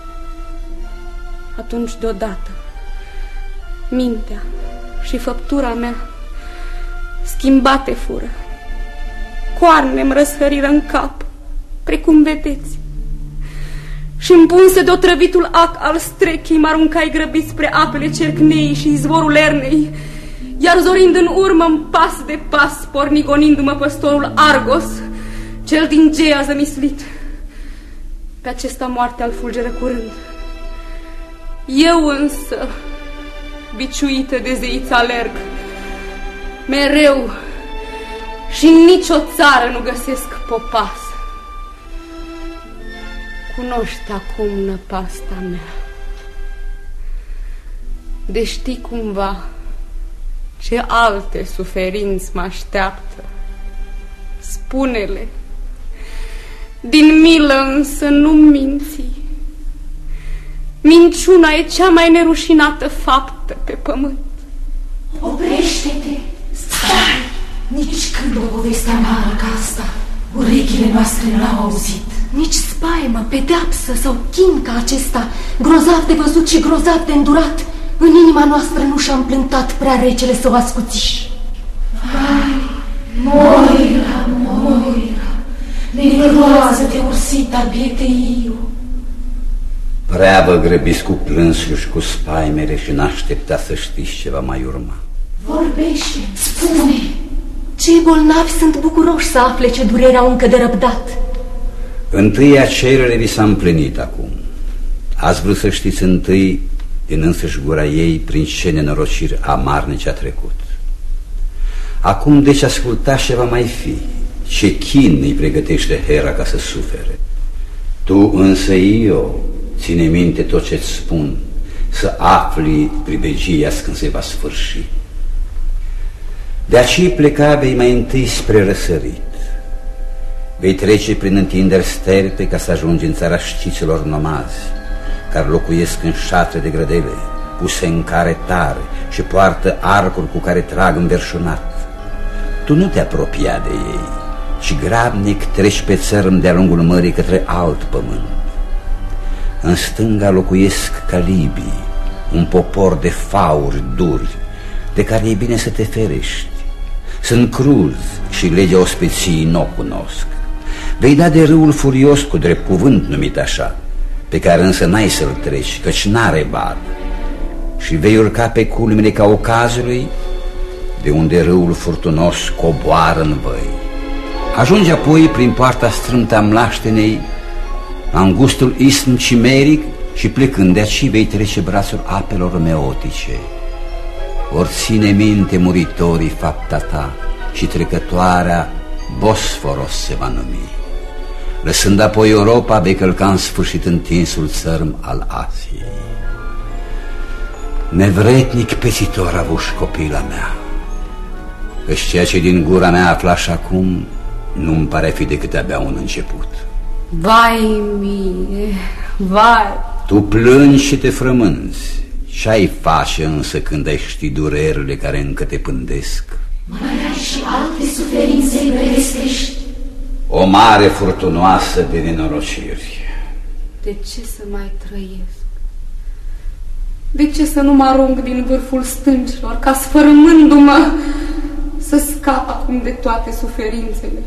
Atunci deodată mintea și făptura mea schimbate fură, coarne-mi răsăriră în cap, precum vedeți, și împunse de otrăvitul ac al strechii mă aruncai grăbit spre apele Cercneii și izvorul Lernei, iar zorind în urmă pas de pas porni gonindu-mă păstorul Argos, cel din Gea zămislit. Pe acesta moartea îl fulgeră curând. Eu însă, biciuită de zeița alerg, mereu și în nicio țară nu găsesc popas. Cunoști acum năpasta mea, de știi cumva ce alte suferinți mă așteaptă. Spune-le, din milă însă nu minți. Minciuna e cea mai nerușinată faptă pe pământ. Oprește-te! Stai! Nici când o poveste amară ca asta urechile noastre n-au auzit. Nici spaimă, pedeapsă sau chin ca acesta, grozav de văzut și grozav de îndurat, în inima noastră nu și-a împlântat prea recele să o ascuțiși. Vai, Moira, Moira, negroază-te ursita bieteiu. Prea vă grăbiți cu plânsul și cu spaimele și n-aștepta să știți ce va mai urma. Vorbește, spune. Cei bolnavi sunt bucuroși să afle ce durere au încă de răbdat. Întâia cerere vi s-a împlinit acum. Ați vrut să știți întâi din însăși gura ei prin ce nenorociri amarnice a trecut. Acum deci ascultați ce va mai fi, ce chin îi pregătește Hera ca să sufere. Tu însă, Io, ține minte tot ce-ți spun, să afli pribegia când se va sfârși. De aici pleca vei mai întâi spre răsărit. Vei trece prin întinderi sterpe ca să ajungi în țara știților nomazi, care locuiesc în șatre de grădele, puse în care tare și poartă arcuri cu care trag înverșunat. Tu nu te apropia de ei, ci grabnic treci pe țărm de-a lungul mării către alt pământ. În stânga locuiesc calibii, un popor de fauri duri, de care e bine să te ferești. Sunt cruzi și legea ospeției n-o cunosc. Vei da de râul furios cu drept cuvânt numit așa, pe care însă n-ai să-l treci, căci n-are vad. Și vei urca pe culmile Caucazului, de unde râul furtunos coboară în văi. Ajungi apoi prin poarta strâmtă a Mlaștenei, la îngustul ism cimeric și plecând de aici vei trece brațul apelor meotice. Ori ține minte muritorii fapta ta și trecătoarea Bosforos se va numi. Lăsând apoi Europa, vei călca în sfârșit întinsul țărm al Asiei. Nevretnic pețitor avuși copila mea, Căci ceea ce din gura mea afla și acum nu-mi pare fi decât abia un început. Vai mie, vai! Tu plângi și te frămânți. Ce-ai face însă când ai ști durerile care încă te pândesc? Mai ai și alte suferințe îi prevestești. O mare furtunoasă de nenorociri. De ce să mai trăiesc? De ce să nu mă arunc din vârful stâncilor, ca sfărâmându-mă să scap acum de toate suferințele?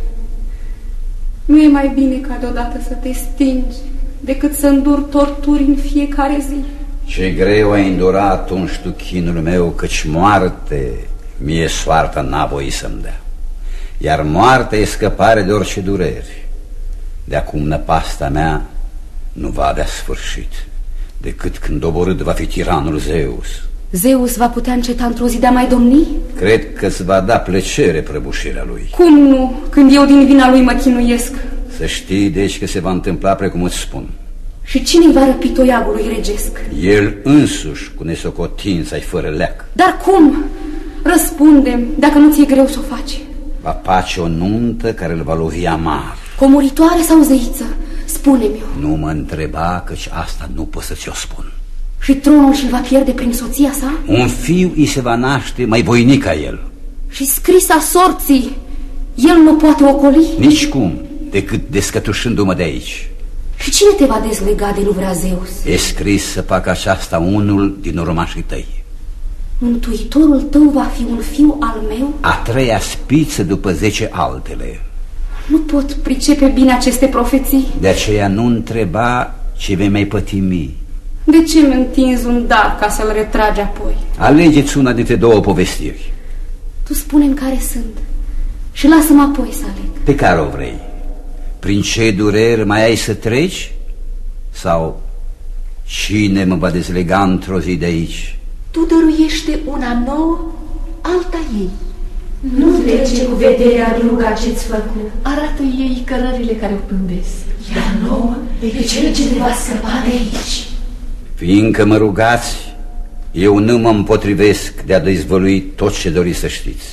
Nu e mai bine ca deodată să te stingi decât să îndur torturi în fiecare zi? Ce greu ai îndurat atunci tu chinul meu, căci moarte mie soarta n-a voit să-mi dea. Iar moartea e scăpare de orice dureri. De acum năpasta mea nu va avea sfârșit, decât când doborât va fi tiranul Zeus. Zeus va putea înceta într-o zi de a mai domni? Cred că îți va da plăcere prăbușirea lui. Cum nu, când eu din vina lui mă chinuiesc? Să știi deci că se va întâmpla precum îți spun. Și cine-i va răpi toiagul lui regesc? El însuși, cu nesocotința-i fără leac. Dar cum? Răspundem, dacă nu ți-e greu să o faci. Va face o nuntă care îl va lovi amar. Comoritoare sau zeiță? Spune-mi-o. Nu mă întreba, căci asta nu pot să ți-o spun. Și tronul și-l va pierde prin soția sa? Un fiu îi se va naște mai voinic ca el. Și scrisa sorții, el nu poate ocoli? Nici cum, decât descătușându-mă de aici. Și cine te va dezlega de nu vrea Zeus? E scris să facă aceasta unul din urmașii tăi. Mântuitorul tău va fi un fiu al meu? A treia spiță după 10 altele. Nu pot pricepe bine aceste profeții. De aceea nu întreba ce vei mai pătimi. De ce mi întinzi un dar ca să-l retragi apoi? Alegeți una dintre două povestiri. Tu spune-mi care sunt și lasă-mă apoi să aleg. Pe care o vrei? Prin ce dureri mai ai să treci? Sau cine mă va dezlega într-o zi de aici? Tu dăruiește una nouă, alta ei. Nu trece cu vederea ruga ce-ți făcu. Arată ei cărările care o pândesc. Iar nouă pe cel ce te va scăpa de aici. Fiindcă mă rugați, eu nu mă împotrivesc de a dezvălui tot ce doriți să știți.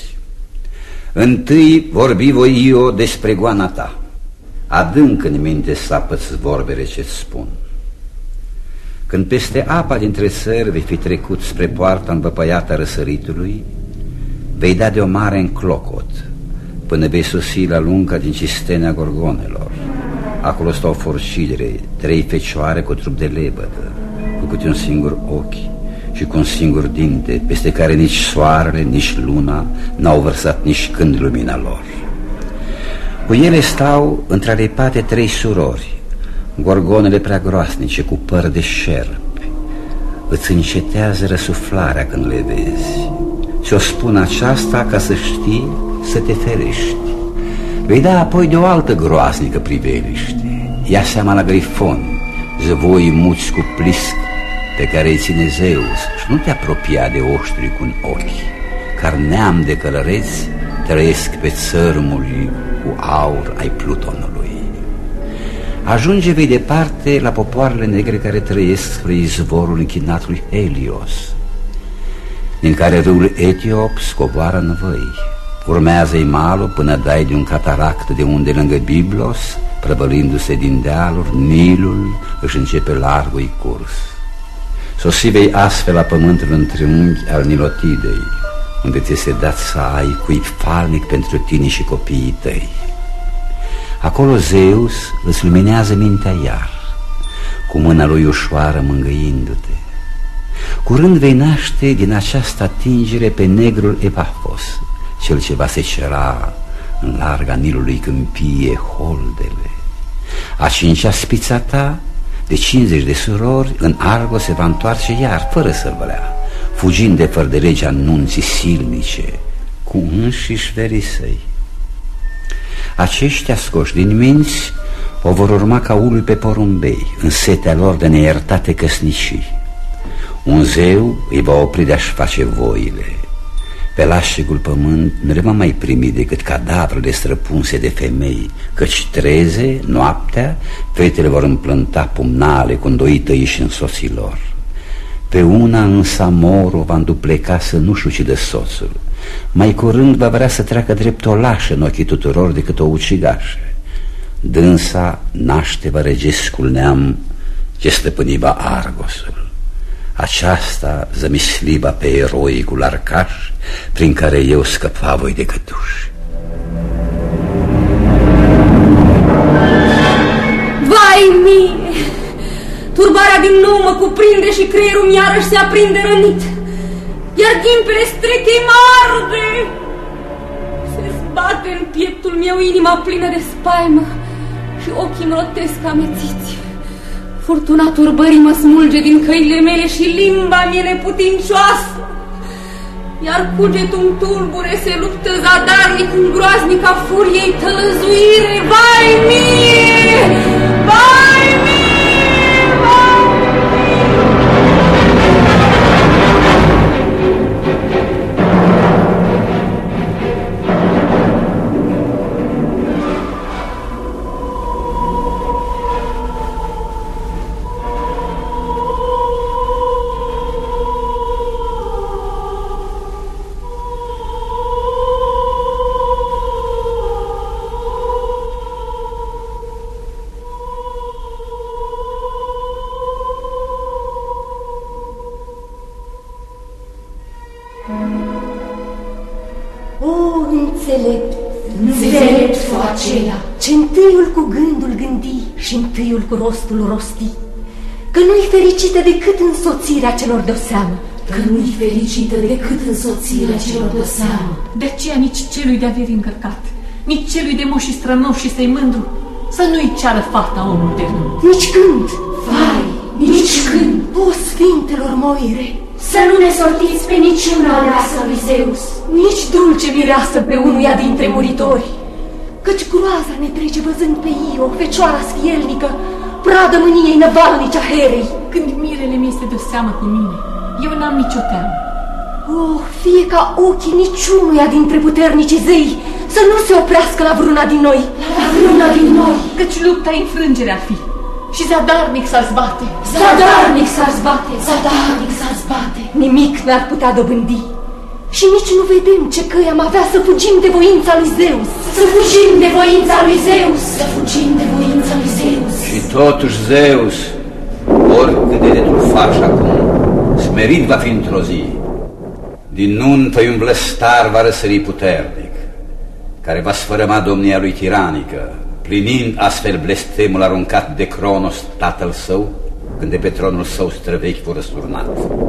Întâi vorbi voi eu despre goana ta. Adânc în minte sapă-ți vorbele ce-ți spun. Când peste apa dintre țări vei fi trecut spre poarta învăpăiată a răsăritului, vei da de o mare în clocot, până vei sosi la lunga din cistenea Gorgonelor. Acolo stau forcilere, 3 fecioare cu trup de lebădă, cu câte un singur ochi și cu un singur dinte, peste care nici soarele, nici luna n-au vărsat nici când lumina lor. Cu ele stau între ale pate 3 surori, gorgonele prea groasnice cu păr de șerpi. Îți încetează răsuflarea când le vezi. Ți-o spun aceasta ca să știi să te ferești. Vei da apoi de o altă groaznică priveliște. Ia seama la grifoni, zăvoii muți cu plisc pe care îi ține Zeus, și nu te apropia de oștri cu un ochi, car neam de călăreți trăiesc pe țărmul cu aur ai Plutonului. Ajunge vei departe la popoarele negre care trăiesc spre izvorul închinatului Helios, din care râul Etiop scoboară în văi. Urmează-i malul până dai de un cataract de unde lângă Biblos, prăvălindu-se din dealuri, Nilul își începe largul curs. Sosi vei astfel la pământul în triunghi al Nilotidei, unde ți se dat să ai cuib falnic pentru tine și copiii tăi. Acolo Zeus îți luminează mintea iar, cu mâna lui ușoară mângâindu-te. Curând vei naște din această atingere pe negrul Epafos, cel ce va secera în larga Nilului câmpie holdele. A 5-a spița ta, de 50 de surori, în Argos se va întoarce iar, fără să vrea, fugind de fără de legea nunții silnice, cu înșiși verii săi. Aceștia scoși din minți o vor urma ca ului pe porumbei, în setea lor de neiertate căsnicii. Un zeu îi va opri de-și face voile. Pe lașegul pământ nu le va mai primi decât cadavrele străpunse de femei, căci treze, noaptea, fetele vor împlânta pumnale cu îndoită și însoților. Pe una însă Amor o va îndupleca să nu-și ucidă soțul, Mai curând va vrea să treacă drept o lașă în ochii tuturor decât o ucigașă. Dânsa naște-va regescul neam ce stăpâniba Argosul. Aceasta zămisliba pe eroicul arcaș prin care eu scăpa voi de cătuși. Vai mie! Turbarea din nou mă cuprinde și creierul iarăși se aprinde rănit, iar ghimpele streche mă arde. Se zbate în pieptul meu inima plină de spaimă și ochii mă rotesc amețiți. Furtuna turbării mă smulge din căile mele și limba mie neputincioasă, iar cugetul-mi tulbure se luptă zadarnic în groaznica furiei tălăzuire. Vai mie! Vai mie! Înțelept fu acela ce întâiul cu gândul gândi și întâiul cu rostul rosti, că nu-i fericită decât însoțirea celor de-o seamă, că nu-i fericită decât însoțirea celor de-o seamă. De aceea nici celui de averi încărcat, nici celui de moși strămoși și să-i mândru, să nu-i ceară fata omul de rând. Nici când, vai, nici când, o sfintelor moire, să nu ne sortiți pe niciuna aleasă lui Zeus, nici dulce mireasă pe unuia dintre muritori, căci groaza ne trece văzând pe Io, fecioara sfielnică, pradă mâniei năvalnice a Herei. Când mirele mi este de seamă cu mine, eu n-am nicio teamă. Oh, fie ca ochii niciunuia dintre puternicii zei să nu se oprească la vreuna din noi. La vreuna din noi, căci lupta înfrângerea fi și zadarnic s-ar zbate. Zadarnic s-ar zbate, zadarnic s-ar zbate. Nimic n-ar putea dobândi. Și nici nu vedem ce căi am avea să fugim de voința lui Zeus. Să fugim de voința lui Zeus. Să fugim de voința lui Zeus. Și totuși Zeus, oricât de tu faci acum, smerit va fi într-o zi. Din nuntă un blăstar va răsări puternic, care va sfărâma domnia lui tiranică, plinind astfel blestemul aruncat de Cronos, tatăl său, când de pe tronul său străvechi fu răsturnat.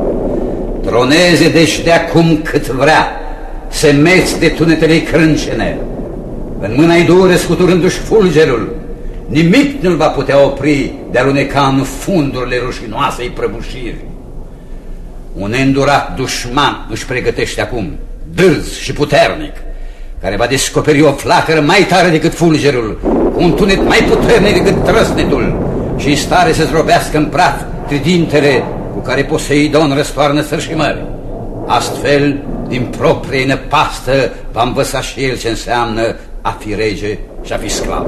Troneze deci de acum cât vrea, semeți de tunetele crâncene, în mâna-i dură scuturându-și fulgerul, nimic nu-l va putea opri de aluneca în fundurile rușinoasei prăbușiri. Un neîndurat dușman își pregătește acum, dârz și puternic, care va descoperi o flacără mai tare decât fulgerul, cu un tunet mai puternic decât trăsnetul și în stare să zdrobească în praf tridintele cu care Poseidon răstoarnă țări și mări. Astfel, din proprie năpastă, va învăța și el ce înseamnă a fi rege și a fi sclav.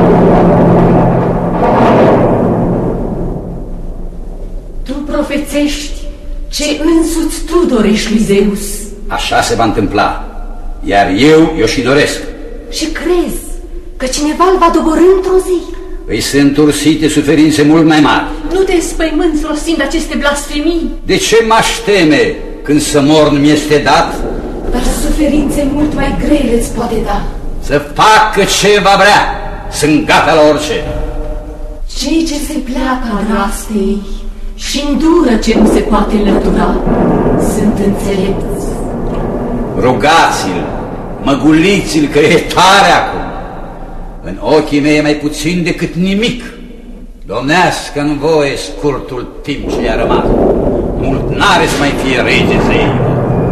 Tu profețești ce însuți tu dorești lui Zeus. Așa se va întâmpla, iar eu și doresc. Și crezi că cineva îl va doborî într-o zi? Îi sunt ursite suferințe mult mai mari. Nu te spăimânți rosind aceste blasfemii. De ce m-aș teme când să mor nu mi-este dat? Dar suferințe mult mai grele îți poate da. Să facă ce va vrea, sunt gata la orice. Cei ce se pleacă în rastei și îndură ce nu se poate înlătura sunt înțelepți. Rugați-l, măguliți-l că e tare acum. În ochii mei e mai puțin decât nimic. Domnească în voie scurtul timp ce i-a rămas. Mult n-are să mai fie rege zei.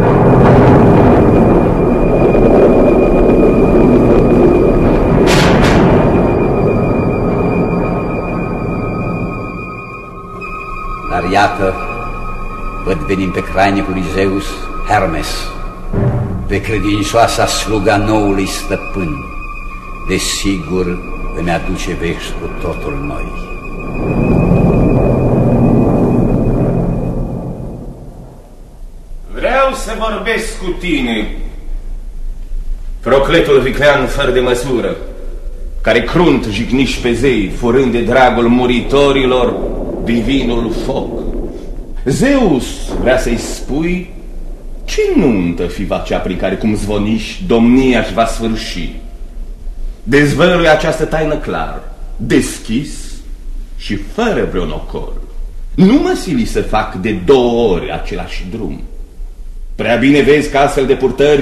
Dar iată, văd venim pe crainicul lui Zeus Hermes, pe credincioasa sluga noului stăpân. Desigur îmi aduce vești cu totul noi. Vreau să vorbesc cu tine, Procletul viclean fără de măsură, care crunt jigniși pe zei, furând de dragul muritorilor divinul foc. Zeus vrea să-i spui ce nuntă fi va cea prin care, cum zvoniși, domnia-și va sfârși. Dezvăluie această taină clar, deschis și fără vreun ocol. Nu mă sili să fac de 2 ori același drum. Prea bine vezi că astfel de purtări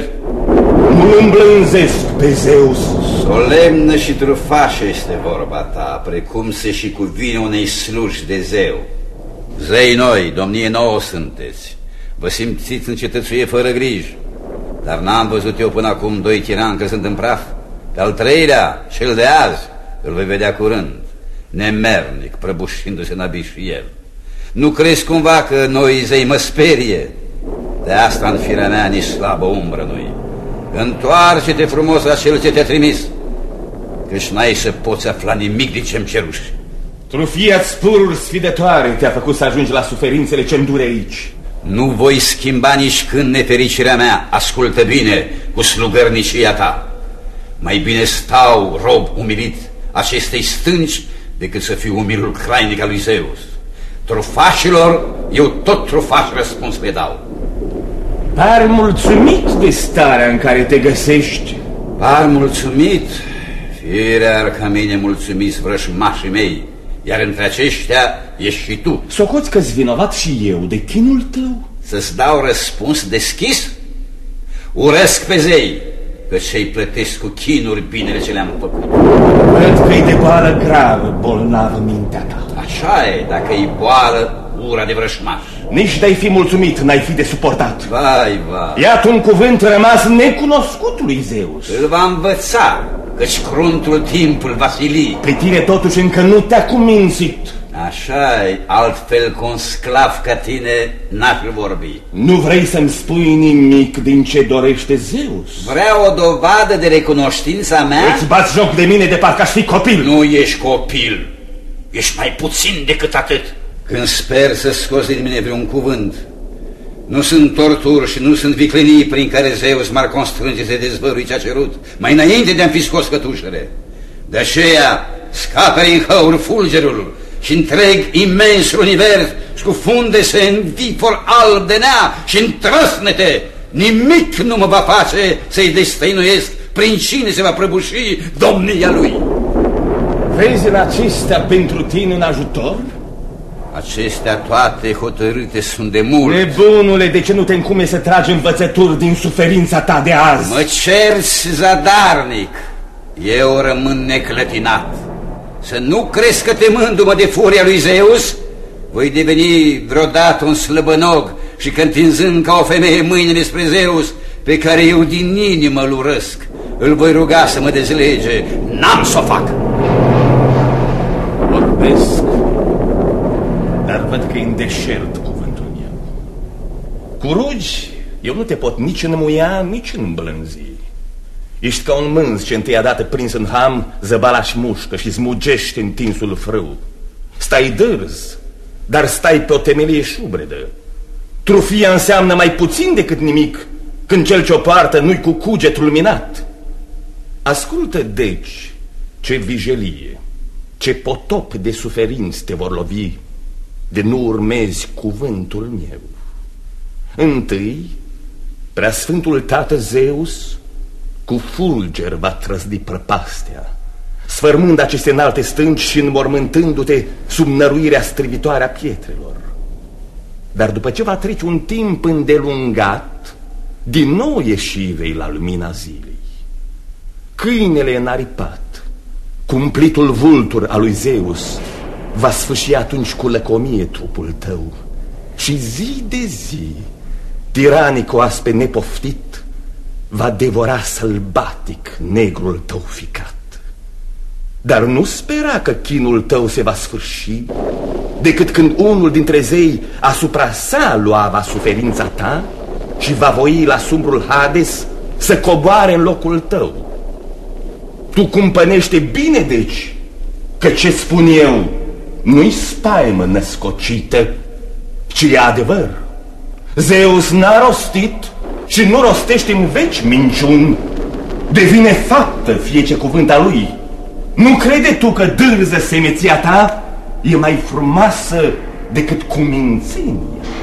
nu îmblânzesc pe Zeus. Solemnă și trufașă este vorba ta, precum se și cuvine unei sluji de zeu. Zei noi, domnie nouă sunteți, vă simțiți în cetățuie fără griji, dar n-am văzut eu până acum 2 tirani căzând în praf. Pe al 3-lea, cel de azi, îl vei vedea curând, nemernic, prăbușindu-se în abis și el. Nu crezi cumva că noi zei mă sperie? De asta în firea mea nici slabă umbră nu-i. Întoarce-te frumos la cel ce te-a trimis, căci n-ai să poți afla nimic din ce-mi ceruși. Trufia-ți spururi sfidătoare te-a făcut să ajungi la suferințele ce-mi dure aici. Nu voi schimba nici când nefericirea mea, ascultă bine, cu slugărnicia ta. Mai bine stau, rob umilit, acestei stânci, decât să fiu umilul crainic al lui Zeus. Trufașilor, eu tot trufaș răspuns le dau. Par mulțumit de starea în care te găsești. Par mulțumit? Firea ca mine mulțumiți vrășmașii mei, iar între aceștia ești și tu. Socoți că-s vinovat și eu de chinul tău? Să-ți dau răspuns deschis? Urăsc pe zei, că ce-i plătesc cu chinuri binele ce le-am făcut. Văd că-i de boală gravă, bolnavă mintea ta. Așa e, dacă e boală, ura de vrășmaș. Nici de-ai fi mulțumit, n-ai fi de suportat. Vai, vai. Iată un cuvânt rămas necunoscut lui Zeus. Îl va învăța, căci cruntul timpul va sili. Pe tine totuși încă nu te-a cumințit. Așa-i, altfel cu un sclav ca tine n-aș vorbi. Nu vrei să-mi spui nimic din ce dorește Zeus? Vreau o dovadă de recunoștința mea? Îți bați joc de mine de parcă aș fi copil. Nu ești copil, ești mai puțin decât atât. Când sper să scoți din mine vreun cuvânt, nu sunt torturi și nu sunt viclenii prin care Zeus m-ar constrânge să dezvărui ce-a cerut, mai înainte de a-mi fi scos cătușele. De aceea scapă-i în hăuri fulgerul și întreg imensul univers scufunde-se în vifor alb de nea și întrăsnete. Nimic nu mă va face să-i destăinuiesc prin cine se va prăbuși domnia lui. Vezi în acestea pentru tine un ajutor? Acestea toate hotărâte sunt de mult. Nebunule, de ce nu te încume să tragi învățături din suferința ta de azi? Mă cerți zadarnic, eu rămân neclătinat. Să nu crezi că temându-mă de furia lui Zeus, voi deveni vreodată un slăbănog și că întinzând ca o femeie mâinile spre Zeus, pe care eu din inimă îl urăsc, îl voi ruga să mă dezlege. N-am să o fac. Vorbesc, dar văd că e în deșert cuvântul meu. Cu rugi eu nu te pot nici înmuia, nici îmblânzi. Ești ca un mânz ce întâia dată prins în ham zăbala-și mușcă și zmugește întinsul frâu. Stai dârz, dar stai pe o temelie șubredă. Trufia înseamnă mai puțin decât nimic când cel ce-o poartă nu-i cu cugetul minat. Ascultă deci ce vijelie, ce potop de suferinți te vor lovi de nu urmezi cuvântul meu. Întâi, preasfântul tată Zeus cu fulger va trăsdi prăpastea, sfărmând aceste înalte stânci și înmormântându-te sub năruirea strivitoare a pietrelor. Dar după ce va trece un timp îndelungat, din nou ieși vei la lumina zilei. Câinele înaripat, cumplitul vultur al lui Zeus, va sfâși atunci cu lăcomie trupul tău și zi de zi, tiranic oaspe nepoftit, va devora sălbatic negrul tău ficat. Dar nu spera că chinul tău se va sfârși decât când unul dintre zei asupra sa luava suferința ta și va voi la sumbrul Hades să coboare în locul tău. Tu cumpănește bine, deci, că ce spun eu nu-i spaimă născocită, ci e adevăr. Zeus n-a rostit și nu rostește în veci minciuni. devine faptă fie ce cuvânt al lui. Nu crede tu că dârză semeția ta e mai frumoasă decât cumințenia?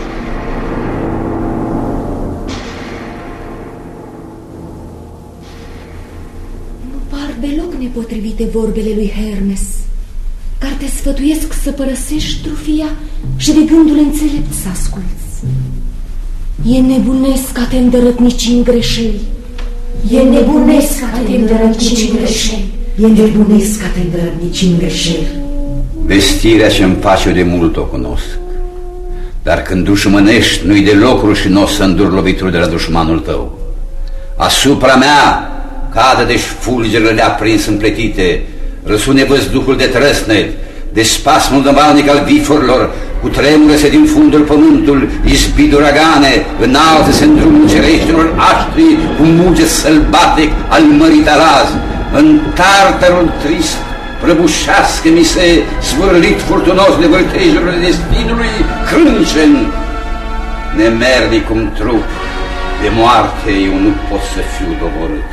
Nu par deloc nepotrivite vorbele lui Hermes, care te sfătuiesc să părăsești trufia și de gândul înțelept să asculți. E nebunesc a te îndărătnici în greșeli. E nebunesc a te îndărătnici în greșeli. E nebunesc a te îndărătnici în greșeli. Vestirea ce-mi face eu de mult o cunosc, dar când dușmănești nu-i deloc rușinos să înduri lovituri de la dușmanul tău. Asupra mea cadă deci fulgerele aprins împletite, răsune văzduhul de trăsnet, de spasmul dămalnic al viforilor, cu tremură-se din fundul pământul, izbid uragane, înalță-se în drumul cereștilor aștri, cu muge sălbatic al mării taraz. În tartarul trist prăbușească-mi se zvârlit furtunos de vâltejurile destinului crâncen. Nemernic cum trup, de moarte eu nu pot să fiu doborât.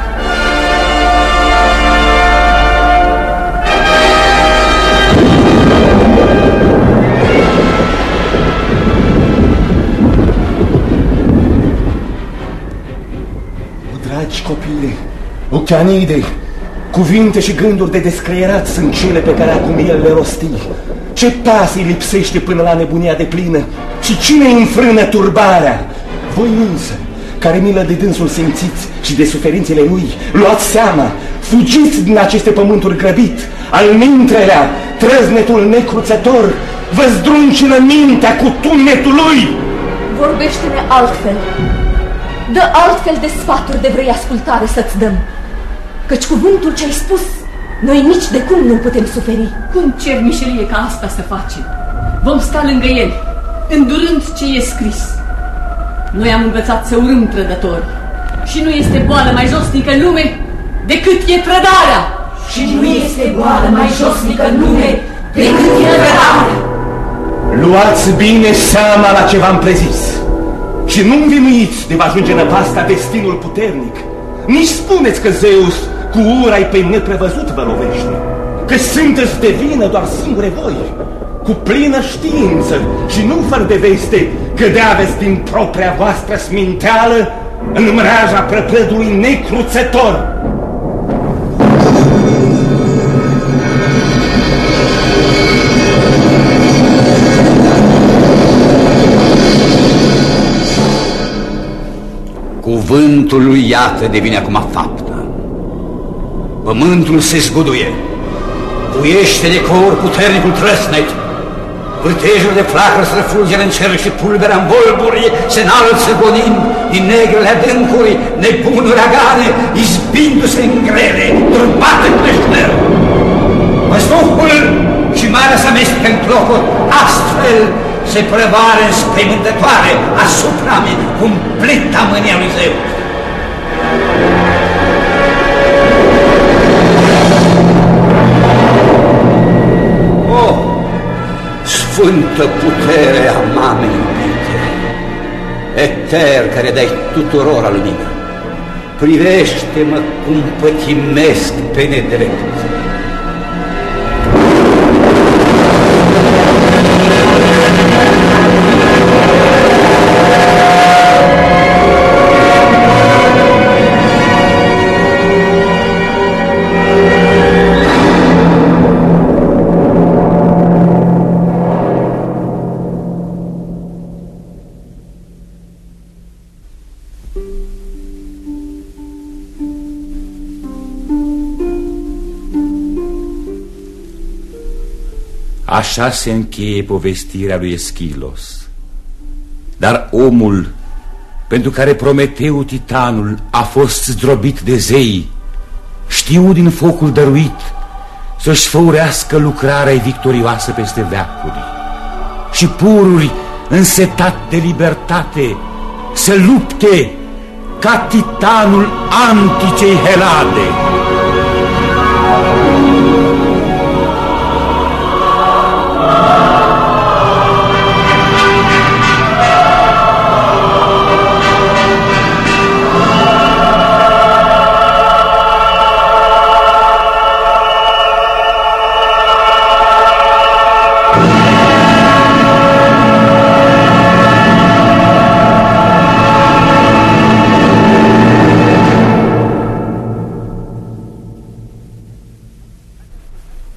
Dragi copile, Oceanide, cuvinte și gânduri de descreierat sunt cele pe care acum el le rosti. Ce pas îi lipsește până la nebunia de plină și cine înfrână turbarea? Voi însă, care milă de dânsul simțiți și de suferințele lui, luați seama, fugiți din aceste pământuri grăbit, al mintrelea, trăznetul necruțător, vă zdruncină mintea cu tunetul lui. Vorbește-ne altfel. Dă altfel de sfaturi de vrei ascultare să-ți dăm, căci cuvântul ce-ai spus, noi nici de cum nu putem suferi. Cum cer mișelie ca asta să facem? Vom sta lângă el, îndurând ce e scris. Noi am învățat să urâm trădători și nu este boală mai josnică în lume decât e trădarea. Și nu este boală mai josnică în lume decât e trădarea. Luați bine seama la ce v-am prezis și nu învinuiți de va ajunge năpasta destinul puternic. Nici spuneți că Zeus cu ura-i pe neprevăzut vă lovește, că sunteți de vină doar singure voi, cu plină știință și nu fără de veste că de aveți din propria voastră sminteală în mreaja prăpădului necruțător. Cuvântul lui iată devine acum faptă. Pământul se zguduie, puiește de cor puternicul trăsnet, vârtejul de flacără străfulgere în cer și pulberea în volburi se înalță gonind din negrele adâncuri nebun uragane, izbindu-se în grele, turbate cu deșter. Văzduhul și marea se amestecă în clocuri, astfel se prevare înspăimântătoare asupra mea cumplita mânia lui Zeus. Oh, sfântă putere a mamei iubite, eter care dai tuturora lumină, privește-mă cum pătimesc pe nedrept. Așa se încheie povestirea lui Eschilos. Dar omul pentru care Prometeu titanul a fost zdrobit de zei știu din focul dăruit să-și făurească lucrarea victorioasă peste veacuri și pururi însetat de libertate să lupte ca titanul anticei Helade.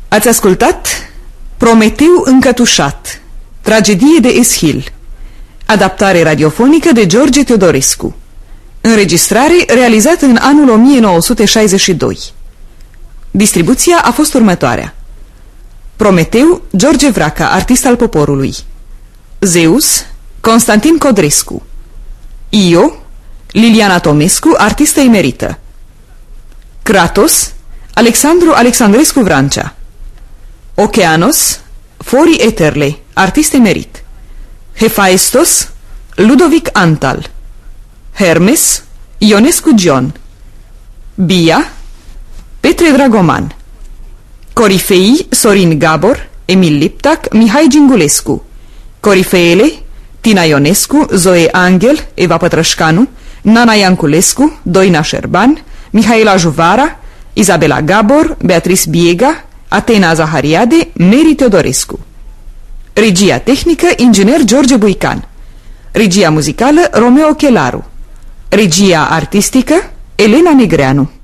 Ați ascultat Prometeu încătușat, tragedie de Eschil, adaptare radiofonică de George Teodorescu, înregistrare realizată în anul 1962. Distribuția a fost următoarea: Prometeu, George Vraca, artist al poporului; Zeus, Constantin Codrescu; Io, Liliana Tomescu, artistă emerită; Kratos, Alexandru Alexandrescu Vrancea; Okeanos, Fori Eterle, artist emerit; Hephaestos, Ludovic Antal; Hermes, Ionescu Gion; Bia, Petre Dragoman; Corifeii, Sorin Gabor, Emil Liptac, Mihai Gingulescu; Corifeele, Tina Ionescu, Zoe Angel, Eva Pătrășcanu, Nana Ianculescu, Doina Șerban, Mihaela Juvara, Izabela Gabor, Beatrice Biega, Atena Zahariade, Meri Teodorescu. Regia tehnică, inginer George Buican. Regia muzicală, Romeo Chelaru. Regia artistică, Elena Negreanu.